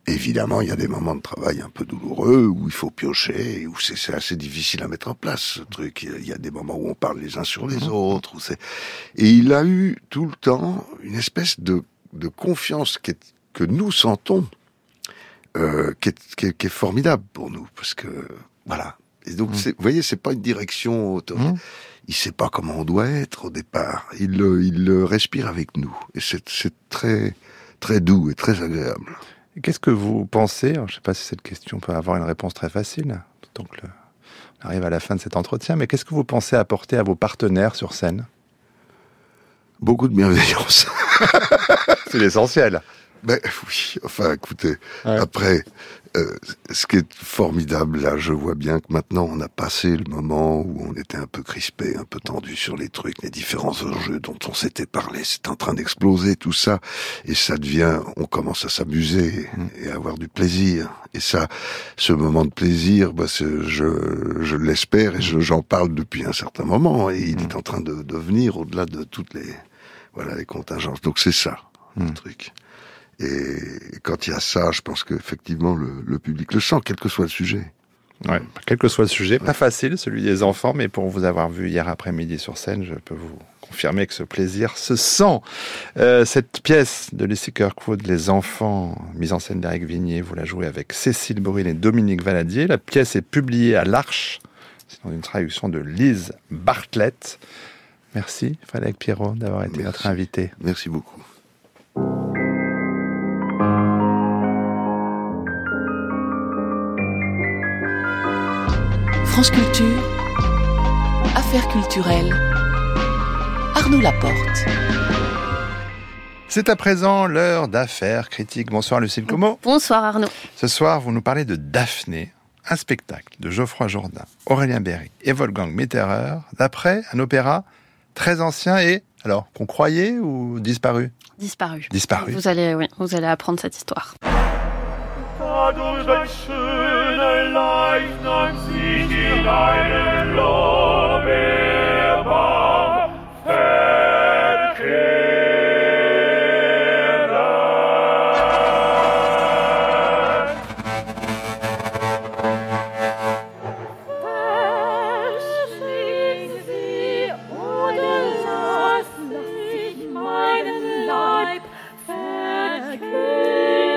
Évidemment, il y a des moments de travail un peu douloureux, où il faut piocher, où c'est, c'est assez difficile à mettre en place, ce truc. Il y a des moments où on parle les uns sur les autres, où c'est... Et il a eu tout le temps une espèce de, de confiance qui est, que nous sentons, euh, qui, est, qui, est, qui est formidable pour nous, parce que, voilà. Et donc, mmh. c'est, vous voyez, c'est pas une direction autoritaire. Mmh. Il sait pas comment on doit être au départ. Il le, il le respire avec nous. Et c'est, c'est très, très doux et très agréable. Qu'est-ce que vous pensez, alors je ne sais pas si cette question peut avoir une réponse très facile, donc le, on arrive à la fin de cet entretien, mais qu'est-ce que vous pensez apporter à vos partenaires sur scène ? Beaucoup de bienveillance. C'est l'essentiel. Ben oui, enfin écoutez, ouais. après, euh, ce qui est formidable là, je vois bien que maintenant on a passé le moment où on était un peu crispé, un peu tendu sur les trucs, les différents enjeux dont on s'était parlé, c'est en train d'exploser tout ça, et ça devient, on commence à s'amuser et à avoir du plaisir, et ça, ce moment de plaisir, bah, c'est, je, je l'espère et je, j'en parle depuis un certain moment, et il est en train de, de venir au-delà de toutes les, voilà, les contingences, donc c'est ça, le mmh. truc. Et quand il y a ça, je pense qu'effectivement, le, le public le sent, quel que soit le sujet. Ouais, quel que soit le sujet, pas facile, celui des enfants, mais pour vous avoir vu hier après-midi sur scène, je peux vous confirmer que ce plaisir se sent. Euh, cette pièce de Lucy Kirkwood, Les Enfants, mise en scène d'Éric Vignier, vous la jouez avec Cécile Brune et Dominique Valadier. La pièce est publiée à l'Arche, c'est dans une traduction de Lise Bartlett. Merci, Frédéric Pierrot, d'avoir été Merci. notre invité. Merci beaucoup. France Culture, Affaires culturelles, Arnaud Laporte. C'est à présent l'heure d'Affaires critiques. Bonsoir Lucille Como. Bonsoir Arnaud. Ce soir, vous nous parlez de Daphné, un spectacle de Geoffroy Jourdain, Aurélien Berry et Wolfgang Mitterer, d'après un opéra très ancien et, alors, qu'on croyait ou disparu ? Disparu. Disparu. Vous allez, oui, vous allez apprendre cette histoire. Dadurch ein schöner Leichnam sich in einen Lorbeerbaum verkehrt. Verschließen Sie oder lassen sich meinen Leib verkehrt.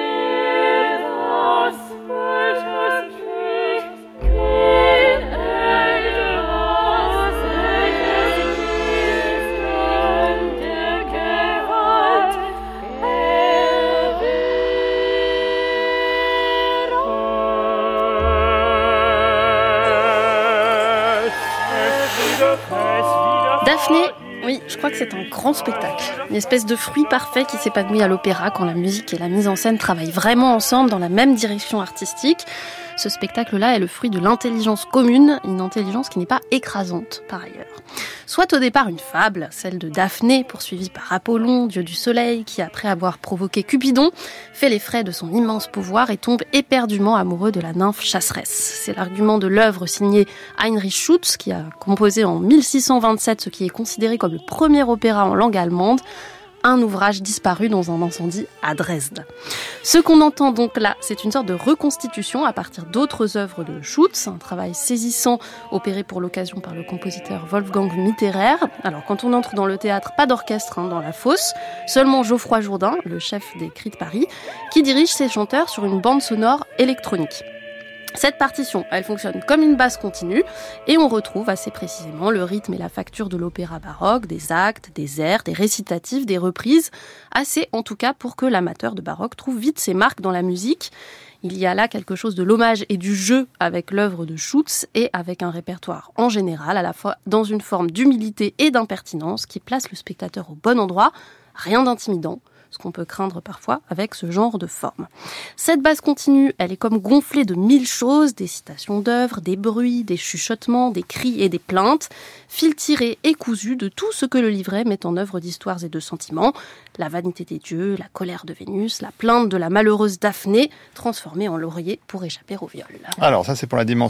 Daphné, oui, je crois que c'est un grand spectacle. Une espèce de fruit parfait qui s'épanouit à l'opéra quand la musique et la mise en scène travaillent vraiment ensemble dans la même direction artistique. Ce spectacle-là est le fruit de l'intelligence commune, une intelligence qui n'est pas écrasante par ailleurs. Soit au départ une fable, celle de Daphné, poursuivie par Apollon, dieu du soleil, qui après avoir provoqué Cupidon, fait les frais de son immense pouvoir et tombe éperdument amoureux de la nymphe chasseresse. C'est l'argument de l'œuvre signée Heinrich Schütz, qui a composé en mille six cent vingt-sept ce qui est considéré comme le premier opéra en langue allemande, un ouvrage disparu dans un incendie à Dresde. Ce qu'on entend donc là, c'est une sorte de reconstitution à partir d'autres œuvres de Schütz, un travail saisissant opéré pour l'occasion par le compositeur Wolfgang Mitterer. Alors quand on entre dans le théâtre, pas d'orchestre hein, dans la fosse, seulement Geoffroy Jourdain, le chef des Cris de Paris, qui dirige ses chanteurs sur une bande sonore électronique. Cette partition, elle fonctionne comme une basse continue et on retrouve assez précisément le rythme et la facture de l'opéra baroque, des actes, des airs, des récitatifs, des reprises, assez en tout cas pour que l'amateur de baroque trouve vite ses marques dans la musique. Il y a là quelque chose de l'hommage et du jeu avec l'œuvre de Schütz et avec un répertoire en général, à la fois dans une forme d'humilité et d'impertinence qui place le spectateur au bon endroit, rien d'intimidant. Ce qu'on peut craindre parfois avec ce genre de forme. Cette base continue, elle est comme gonflée de mille choses, des citations d'œuvres, des bruits, des chuchotements, des cris et des plaintes, fil tiré et cousu de tout ce que le livret met en œuvre d'histoires et de sentiments, la vanité des dieux, la colère de Vénus, la plainte de la malheureuse Daphné, transformée en laurier pour échapper au viol. Alors ça c'est pour la dimension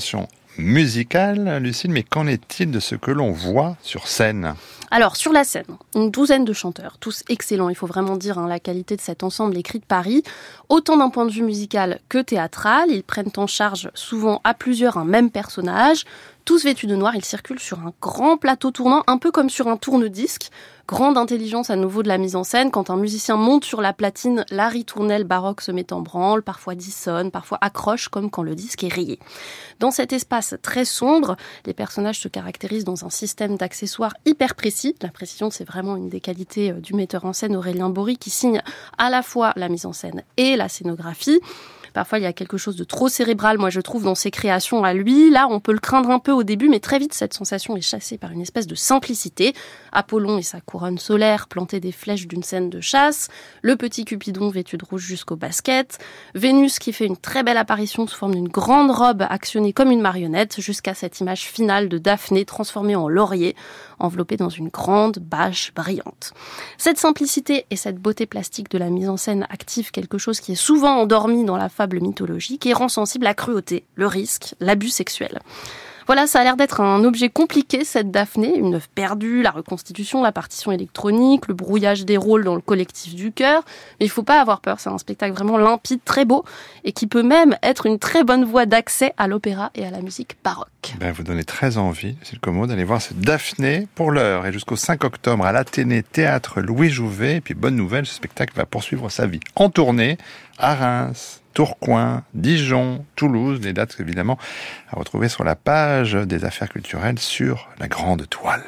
musicale, Lucille, mais qu'en est-il de ce que l'on voit sur scène ? Alors, sur la scène, une douzaine de chanteurs, tous excellents, il faut vraiment dire hein, la qualité de cet ensemble écrit de Paris. Autant d'un point de vue musical que théâtral, ils prennent en charge souvent à plusieurs un même personnage. Tous vêtus de noir, ils circulent sur un grand plateau tournant, un peu comme sur un tourne-disque. Grande intelligence à nouveau de la mise en scène. Quand un musicien monte sur la platine, la ritournelle baroque se met en branle, parfois dissonne, parfois accroche, comme quand le disque est rayé. Dans cet espace très sombre, les personnages se caractérisent dans un système d'accessoires hyper précis. La précision, c'est vraiment une des qualités du metteur en scène Aurélien Bory, qui signe à la fois la mise en scène et la scénographie. Parfois, il y a quelque chose de trop cérébral, moi je trouve, dans ses créations à lui. Là, on peut le craindre un peu au début, mais très vite, cette sensation est chassée par une espèce de simplicité. Apollon et sa couronne solaire plantaient des flèches d'une scène de chasse, le petit Cupidon vêtu de rouge jusqu'au basket, Vénus qui fait une très belle apparition sous forme d'une grande robe actionnée comme une marionnette, jusqu'à cette image finale de Daphné transformée en laurier, enveloppée dans une grande bâche brillante. Cette simplicité et cette beauté plastique de la mise en scène activent quelque chose qui est souvent endormi dans la fable mythologique et rend sensible la cruauté, le risque, l'abus sexuel. Voilà, ça a l'air d'être un objet compliqué, cette Daphné, une œuvre perdue, la reconstitution, la partition électronique, le brouillage des rôles dans le collectif du chœur. Mais il ne faut pas avoir peur, c'est un spectacle vraiment limpide, très beau, et qui peut même être une très bonne voie d'accès à l'opéra et à la musique baroque. Ben, vous donnez très envie, c'est le commode, d'aller voir cette Daphné pour l'heure, et jusqu'au cinq octobre à l'Athénée Théâtre Louis Jouvet. Et puis bonne nouvelle, ce spectacle va poursuivre sa vie en tournée à Reims, Tourcoing, Dijon, Toulouse, des dates évidemment à retrouver sur la page des affaires culturelles sur la grande toile.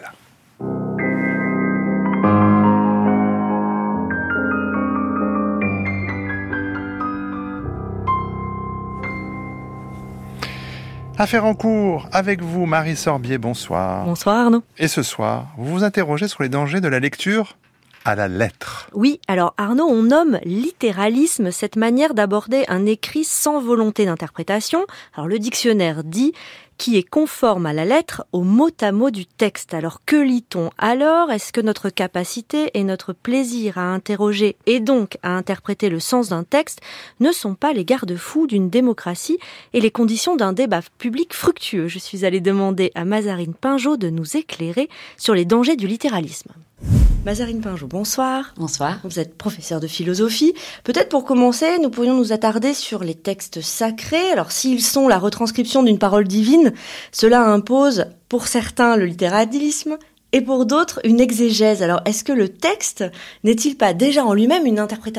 Affaires en cours avec vous, Marie Sorbier, bonsoir. Bonsoir Arnaud. Et ce soir, vous vous interrogez sur les dangers de la lecture à la lettre. Oui, alors Arnaud, on nomme littéralisme cette manière d'aborder un écrit sans volonté d'interprétation. Alors le dictionnaire dit qui est conforme à la lettre, au mot à mot du texte. Alors que lit-on alors ? Est-ce que notre capacité et notre plaisir à interroger et donc à interpréter le sens d'un texte ne sont pas les garde-fous d'une démocratie et les conditions d'un débat public fructueux ? Je suis allée demander à Mazarine Pinjot de nous éclairer sur les dangers du littéralisme. Mazarine Pinjot, bonsoir. Bonsoir. Vous êtes professeure de philosophie. Peut-être pour commencer, nous pourrions nous attarder sur les textes sacrés. Alors, s'ils sont la retranscription d'une parole divine, cela impose, pour certains, le littéralisme et pour d'autres, une exégèse. Alors, est-ce que le texte n'est-il pas déjà en lui-même une interprétation ?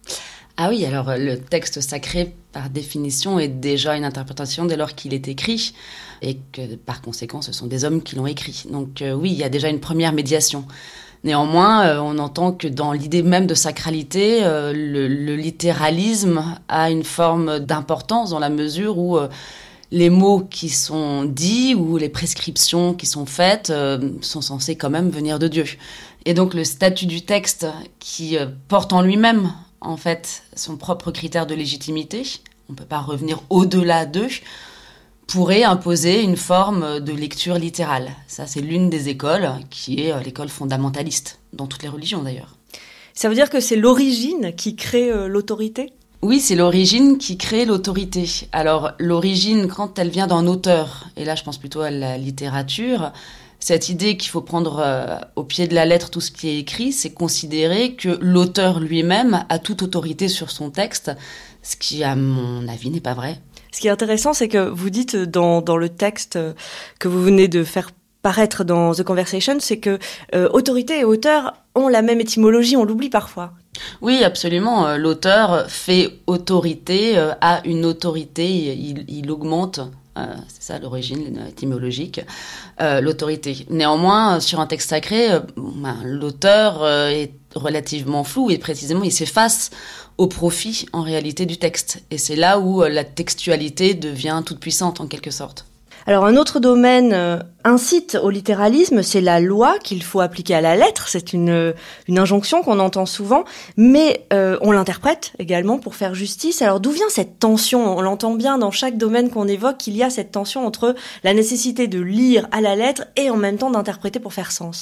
Ah oui, alors le texte sacré, par définition, est déjà une interprétation dès lors qu'il est écrit et que, par conséquent, ce sont des hommes qui l'ont écrit. Donc euh, oui, il y a déjà une première médiation. Néanmoins, euh, on entend que dans l'idée même de sacralité, euh, le, le littéralisme a une forme d'importance dans la mesure où euh, les mots qui sont dits ou les prescriptions qui sont faites euh, sont censés quand même venir de Dieu. Et donc le statut du texte qui euh, porte en lui-même, en fait, son propre critère de légitimité, on ne peut pas revenir au-delà d'eux, pourrait imposer une forme de lecture littérale. Ça, c'est l'une des écoles, qui est l'école fondamentaliste, dans toutes les religions d'ailleurs. Ça veut dire que c'est l'origine qui crée euh, l'autorité ? Oui, c'est l'origine qui crée l'autorité. Alors, l'origine, quand elle vient d'un auteur, et là je pense plutôt à la littérature, cette idée qu'il faut prendre euh, au pied de la lettre tout ce qui est écrit, c'est considérer que l'auteur lui-même a toute autorité sur son texte, ce qui, à mon avis, n'est pas vrai. Ce qui est intéressant, c'est que vous dites dans, dans le texte que vous venez de faire paraître dans The Conversation, c'est que euh, autorité et auteur ont la même étymologie, on l'oublie parfois. Oui, absolument. L'auteur fait autorité euh, à une autorité, il, il augmente, euh, c'est ça l'origine étymologique, euh, l'autorité. Néanmoins, sur un texte sacré, euh, ben, l'auteur euh, est relativement flou et précisément il s'efface au profit en réalité du texte. Et c'est là où euh, la textualité devient toute puissante en quelque sorte. Alors un autre domaine euh, incite au littéralisme, c'est la loi qu'il faut appliquer à la lettre. C'est une, une injonction qu'on entend souvent, mais euh, on l'interprète également pour faire justice. Alors d'où vient cette tension ? On l'entend bien dans chaque domaine qu'on évoque, qu'il y a cette tension entre la nécessité de lire à la lettre et en même temps d'interpréter pour faire sens.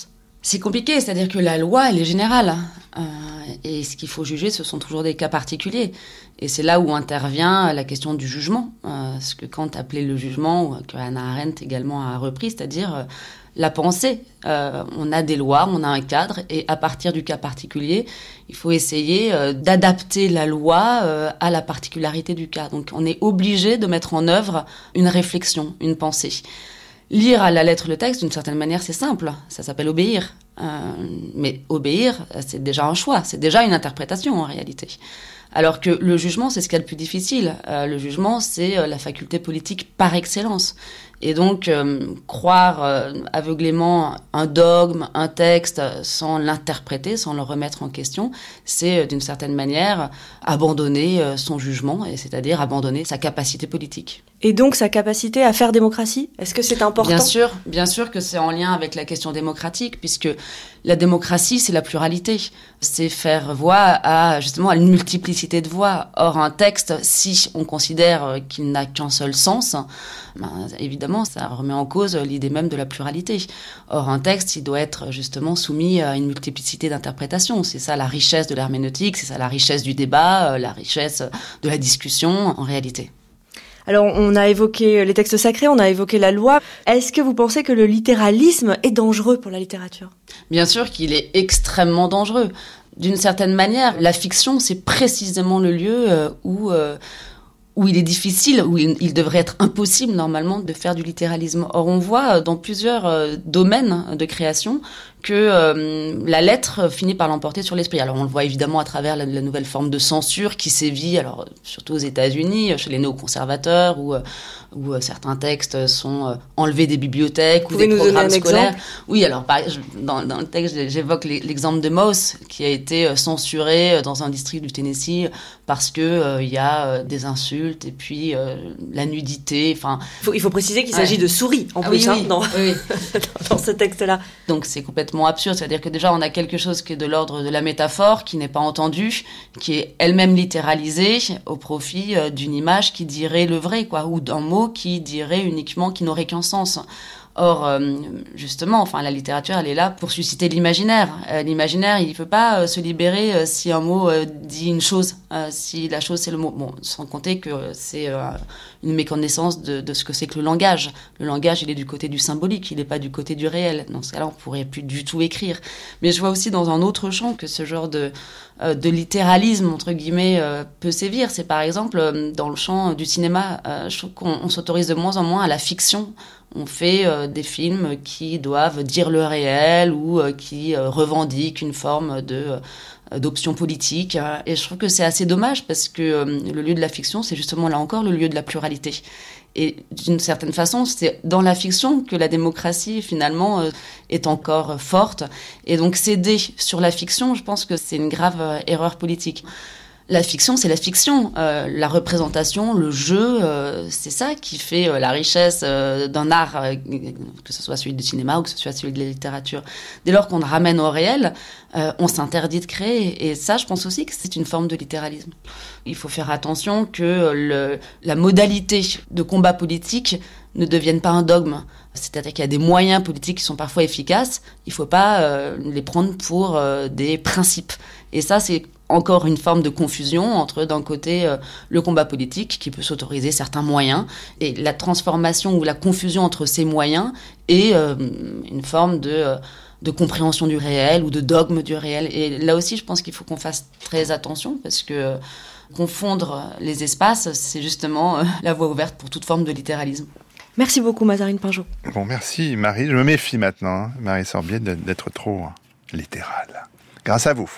C'est compliqué, c'est-à-dire que la loi, elle est générale. Euh, et ce qu'il faut juger, ce sont toujours des cas particuliers. Et c'est là où intervient la question du jugement. Euh, ce que Kant appelait le jugement, ou que Hannah Arendt également a repris, c'est-à-dire euh, la pensée. Euh, on a des lois, on a un cadre, et à partir du cas particulier, il faut essayer euh, d'adapter la loi euh, à la particularité du cas. Donc on est obligé de mettre en œuvre une réflexion, une pensée. Lire à la lettre le texte, d'une certaine manière, c'est simple. Ça s'appelle obéir. Euh, mais obéir, c'est déjà un choix. C'est déjà une interprétation, en réalité. Alors que le jugement, c'est ce qu'il y a de plus difficile. Euh, le jugement, c'est euh, la faculté politique par excellence. Et donc, euh, croire euh, aveuglément un dogme, un texte, sans l'interpréter, sans le remettre en question, c'est, euh, d'une certaine manière, abandonner euh, son jugement, et c'est-à-dire abandonner sa capacité politique. Et donc sa capacité à faire démocratie, est-ce que c'est important ? Bien sûr, bien sûr que c'est en lien avec la question démocratique, puisque la démocratie, c'est la pluralité. C'est faire voix à, justement, à une multiplicité de voix. Or, un texte, si on considère qu'il n'a qu'un seul sens, ben, évidemment, ça remet en cause l'idée même de la pluralité. Or, un texte, il doit être justement soumis à une multiplicité d'interprétations. C'est ça la richesse de l'herméneutique, c'est ça la richesse du débat, la richesse de la discussion, en réalité. Alors, on a évoqué les textes sacrés, on a évoqué la loi. Est-ce que vous pensez que le littéralisme est dangereux pour la littérature ? Bien sûr qu'il est extrêmement dangereux. D'une certaine manière, la fiction, c'est précisément le lieu où... Euh, où il est difficile, où il, il devrait être impossible normalement de faire du littéralisme. Or, on voit dans plusieurs euh, domaines de création que euh, la lettre finit par l'emporter sur l'esprit. Alors, on le voit évidemment à travers la, la nouvelle forme de censure qui sévit, alors surtout aux États-Unis, chez les néoconservateurs, où, où euh, certains textes sont euh, enlevés des bibliothèques ou des programmes scolaires. Oui, alors par, dans, dans le texte, j'évoque l'exemple de Mouse, qui a été censuré dans un district du Tennessee parce que euh, il y a euh, des insultes et puis euh, la nudité. Enfin, il faut, il faut préciser qu'il ouais. s'agit de souris en ah, plus oui, hein, oui, dans, oui. dans ce texte-là. Donc c'est complètement absurde, c'est-à-dire que déjà on a quelque chose qui est de l'ordre de la métaphore, qui n'est pas entendu, qui est elle-même littéralisée au profit euh, d'une image qui dirait le vrai, quoi, ou d'un mot qui dirait uniquement, qui n'aurait qu'un sens. Or, euh, justement, enfin, la littérature, elle est là pour susciter l'imaginaire. Euh, l'imaginaire, il ne peut pas euh, se libérer euh, si un mot euh, dit une chose, euh, si la chose, c'est le mot. Bon, sans compter que c'est euh, une méconnaissance de, de ce que c'est que le langage. Le langage, il est du côté du symbolique, il n'est pas du côté du réel. Dans ce cas-là, on ne pourrait plus du tout écrire. Mais je vois aussi dans un autre champ que ce genre de, euh, de littéralisme, entre guillemets, euh, peut sévir. C'est par exemple euh, dans le champ du cinéma. Euh, je trouve qu'on on s'autorise de moins en moins à la fiction. On fait euh, des films qui doivent dire le réel ou euh, qui euh, revendiquent une forme de euh, d'option politique. Hein. Et je trouve que c'est assez dommage parce que euh, le lieu de la fiction, c'est justement là encore le lieu de la pluralité. Et d'une certaine façon, c'est dans la fiction que la démocratie, finalement, euh, est encore forte. Et donc céder sur la fiction, je pense que c'est une grave euh, erreur politique. La fiction, c'est la fiction. Euh, la représentation, le jeu, euh, c'est ça qui fait euh, la richesse euh, d'un art, euh, que ce soit celui du cinéma ou que ce soit celui de la littérature. Dès lors qu'on le ramène au réel, euh, on s'interdit de créer. Et ça, je pense aussi que c'est une forme de littéralisme. Il faut faire attention que le, la modalité de combat politique ne devienne pas un dogme. C'est-à-dire qu'il y a des moyens politiques qui sont parfois efficaces. Il ne faut pas euh, les prendre pour euh, des principes. Et ça, c'est encore une forme de confusion entre, d'un côté, euh, le combat politique qui peut s'autoriser certains moyens et la transformation ou la confusion entre ces moyens et euh, une forme de, euh, de compréhension du réel ou de dogme du réel. Et là aussi, je pense qu'il faut qu'on fasse très attention parce que euh, confondre les espaces, c'est justement euh, la voie ouverte pour toute forme de littéralisme. Merci beaucoup, Mazarine Pinjot. Bon, merci, Marie. Je me méfie maintenant, hein, Marie Sorbier, d'être trop littérale. Grâce à vous.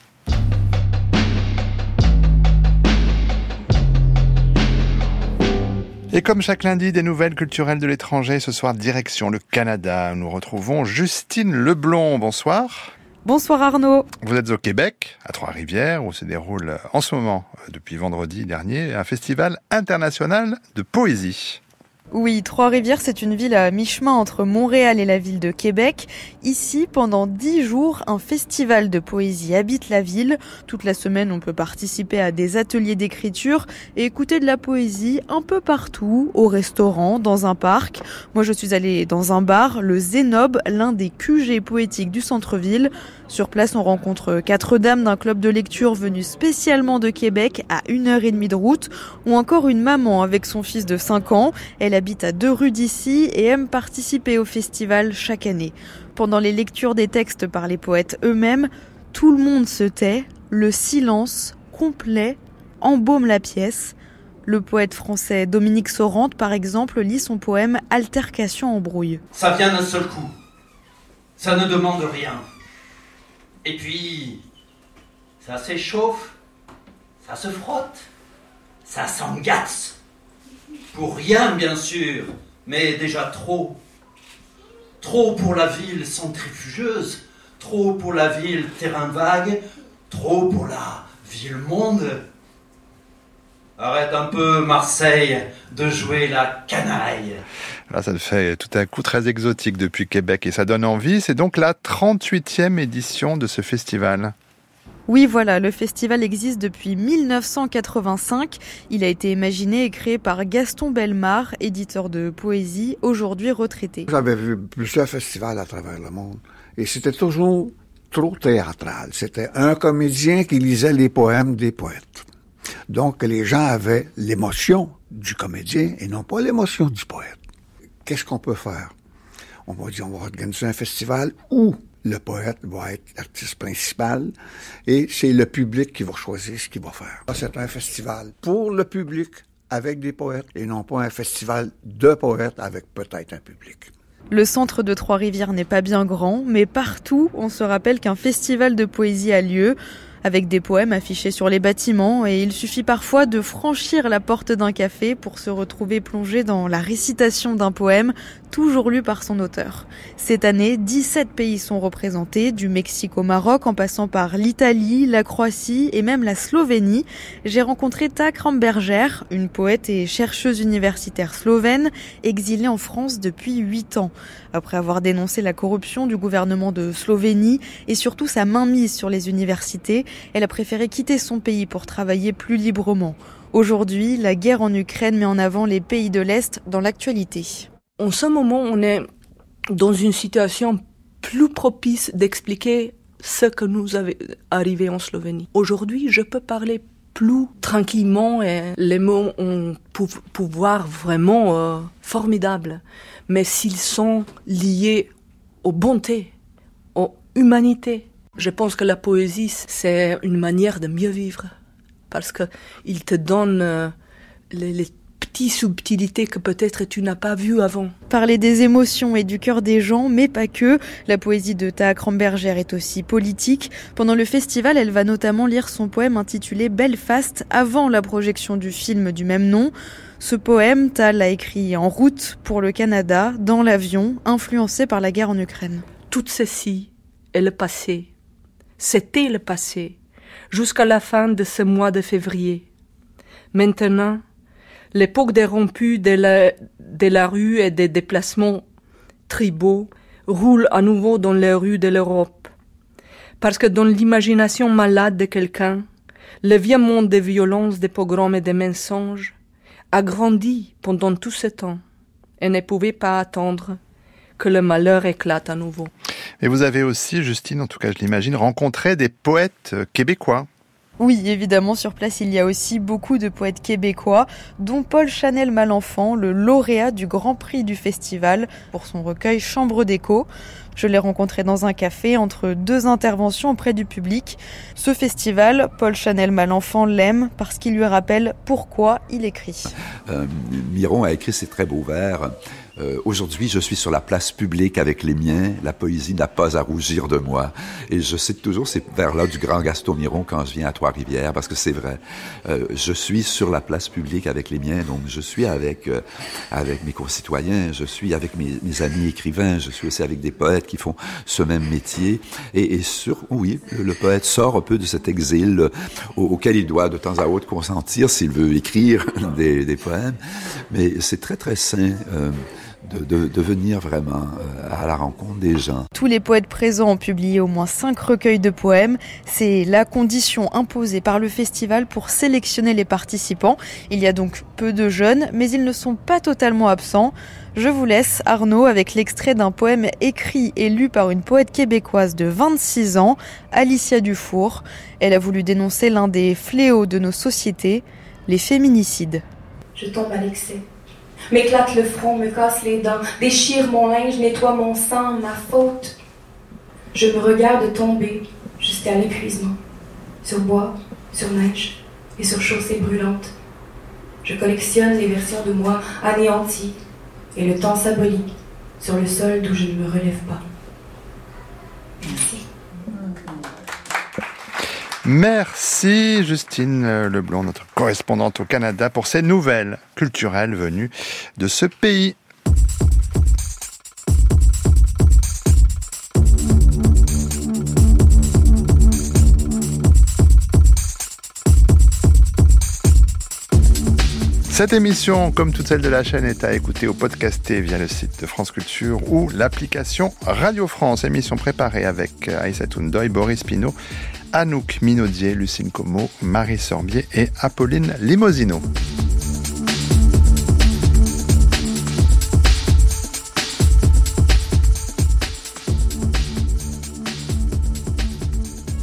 Et comme chaque lundi, des nouvelles culturelles de l'étranger. Ce soir, direction le Canada. Nous retrouvons Justine Leblond. Bonsoir. Bonsoir Arnaud. Vous êtes au Québec, à Trois-Rivières, où se déroule en ce moment, depuis vendredi dernier, un festival international de poésie. Oui, Trois-Rivières, c'est une ville à mi-chemin entre Montréal et la ville de Québec. Ici, pendant dix jours, un festival de poésie habite la ville. Toute la semaine, on peut participer à des ateliers d'écriture et écouter de la poésie un peu partout, au restaurant, dans un parc. Moi, je suis allée dans un bar, le Zénob, l'un des Q G poétiques du centre-ville. Sur place, on rencontre quatre dames d'un club de lecture venu spécialement de Québec à une heure et demie de route, ou encore une maman avec son fils de cinq ans. Elle habite à deux rues d'ici et aime participer au festival chaque année. Pendant les lectures des textes par les poètes eux-mêmes, tout le monde se tait, le silence complet embaume la pièce. Le poète français Dominique Sorante, par exemple, lit son poème « Altercation en brouille ». Ça vient d'un seul coup. Ça ne demande rien. Et puis, ça s'échauffe, ça se frotte, ça s'engasse. Pour rien, bien sûr, mais déjà trop. Trop pour la ville centrifugeuse, trop pour la ville terrain vague, trop pour la ville monde. Arrête un peu, Marseille, de jouer la canaille. Là, ça fait tout à coup très exotique depuis Québec et ça donne envie. C'est donc la trente-huitième édition de ce festival. Oui, voilà, le festival existe depuis mille neuf cent quatre-vingt-cinq. Il a été imaginé et créé par Gaston Bellemare, éditeur de poésie, aujourd'hui retraité. J'avais vu plusieurs festivals à travers le monde et c'était toujours trop théâtral. C'était un comédien qui lisait les poèmes des poètes. Donc, les gens avaient l'émotion du comédien et non pas l'émotion du poète. Qu'est-ce qu'on peut faire? On va dire, on va organiser un festival où le poète va être l'artiste principal et c'est le public qui va choisir ce qu'il va faire. C'est un festival pour le public avec des poètes et non pas un festival de poètes avec peut-être un public. Le centre de Trois-Rivières n'est pas bien grand, mais partout, on se rappelle qu'un festival de poésie a lieu, avec des poèmes affichés sur les bâtiments, et il suffit parfois de franchir la porte d'un café pour se retrouver plongé dans la récitation d'un poème, toujours lu par son auteur. Cette année, dix-sept pays sont représentés, du Mexique au Maroc, en passant par l'Italie, la Croatie et même la Slovénie. J'ai rencontré Tak Ramberger, une poète et chercheuse universitaire slovène, exilée en France depuis huit ans. Après avoir dénoncé la corruption du gouvernement de Slovénie et surtout sa mainmise sur les universités, elle a préféré quitter son pays pour travailler plus librement. Aujourd'hui, la guerre en Ukraine met en avant les pays de l'Est dans l'actualité. En ce moment, on est dans une situation plus propice d'expliquer ce que nous est arrivé en Slovénie. Aujourd'hui, je peux parler plus tranquillement et les mots ont un pouvoir vraiment euh, formidable. Mais s'ils sont liés aux bontés, aux humanités, je pense que la poésie, c'est une manière de mieux vivre. Parce qu'il te donne euh, les, les petites subtilités que peut-être tu n'as pas vues avant. Parler des émotions et du cœur des gens, mais pas que. La poésie de Tak Ramberger est aussi politique. Pendant le festival, elle va notamment lire son poème intitulé Belfast avant la projection du film du même nom. Ce poème, Ta l'a écrit en route pour le Canada, dans l'avion, influencé par la guerre en Ukraine. Tout ceci est le passé. C'était le passé, jusqu'à la fin de ce mois de février. Maintenant, l'époque des rompus de la, de la rue et des déplacements tribaux roule à nouveau dans les rues de l'Europe. Parce que dans l'imagination malade de quelqu'un, le vieux monde des violences, des pogroms et des mensonges a grandi pendant tout ce temps et ne pouvait pas attendre que le malheur éclate à nouveau. Et vous avez aussi, Justine, en tout cas je l'imagine, rencontré des poètes québécois. Oui, évidemment, sur place, il y a aussi beaucoup de poètes québécois, dont Paul Chanel-Malenfant, le lauréat du Grand Prix du festival pour son recueil Chambre d'écho. Je l'ai rencontré dans un café entre deux interventions auprès du public. Ce festival, Paul Chanel-Malenfant l'aime parce qu'il lui rappelle pourquoi il écrit. Euh, Miron a écrit ces très beaux vers Euh, aujourd'hui, je suis sur la place publique avec les miens. La poésie n'a pas à rougir de moi. Et je cite toujours ces vers-là du grand Gaston Miron quand je viens à Trois-Rivières, parce que c'est vrai. Euh, je suis sur la place publique avec les miens, donc je suis avec euh, avec mes concitoyens, je suis avec mes, mes amis écrivains, je suis aussi avec des poètes qui font ce même métier. Et, et sur, oui, le, le poète sort un peu de cet exil euh, au, auquel il doit de temps à autre consentir s'il veut écrire des, des poèmes. Mais c'est très très sain. Euh, De, de, de venir vraiment euh, à la rencontre des gens. Tous les poètes présents ont publié au moins cinq recueils de poèmes. C'est la condition imposée par le festival pour sélectionner les participants. Il y a donc peu de jeunes, mais ils ne sont pas totalement absents. Je vous laisse, Arnaud, avec l'extrait d'un poème écrit et lu par une poète québécoise de vingt-six ans, Alicia Dufour. Elle a voulu dénoncer l'un des fléaux de nos sociétés, les féminicides. Je tombe à l'excès. M'éclate le front, me casse les dents, déchire mon linge, nettoie mon sang, ma faute. Je me regarde tomber jusqu'à l'épuisement, sur bois, sur neige et sur chaussées brûlantes. Je collectionne les versions de moi anéanties et le temps s'abolit sur le sol d'où je ne me relève pas. Merci. Merci Justine Leblond, notre correspondante au Canada, pour ces nouvelles culturelles venues de ce pays. Cette émission, comme toutes celles de la chaîne, est à écouter ou podcaster via le site de France Culture ou l'application Radio France. Émission préparée avec Aïssatou Ndoye, Boris Pinault, Anouk Minaudier, Lucine Como, Marie Sorbier et Apolline Limosino.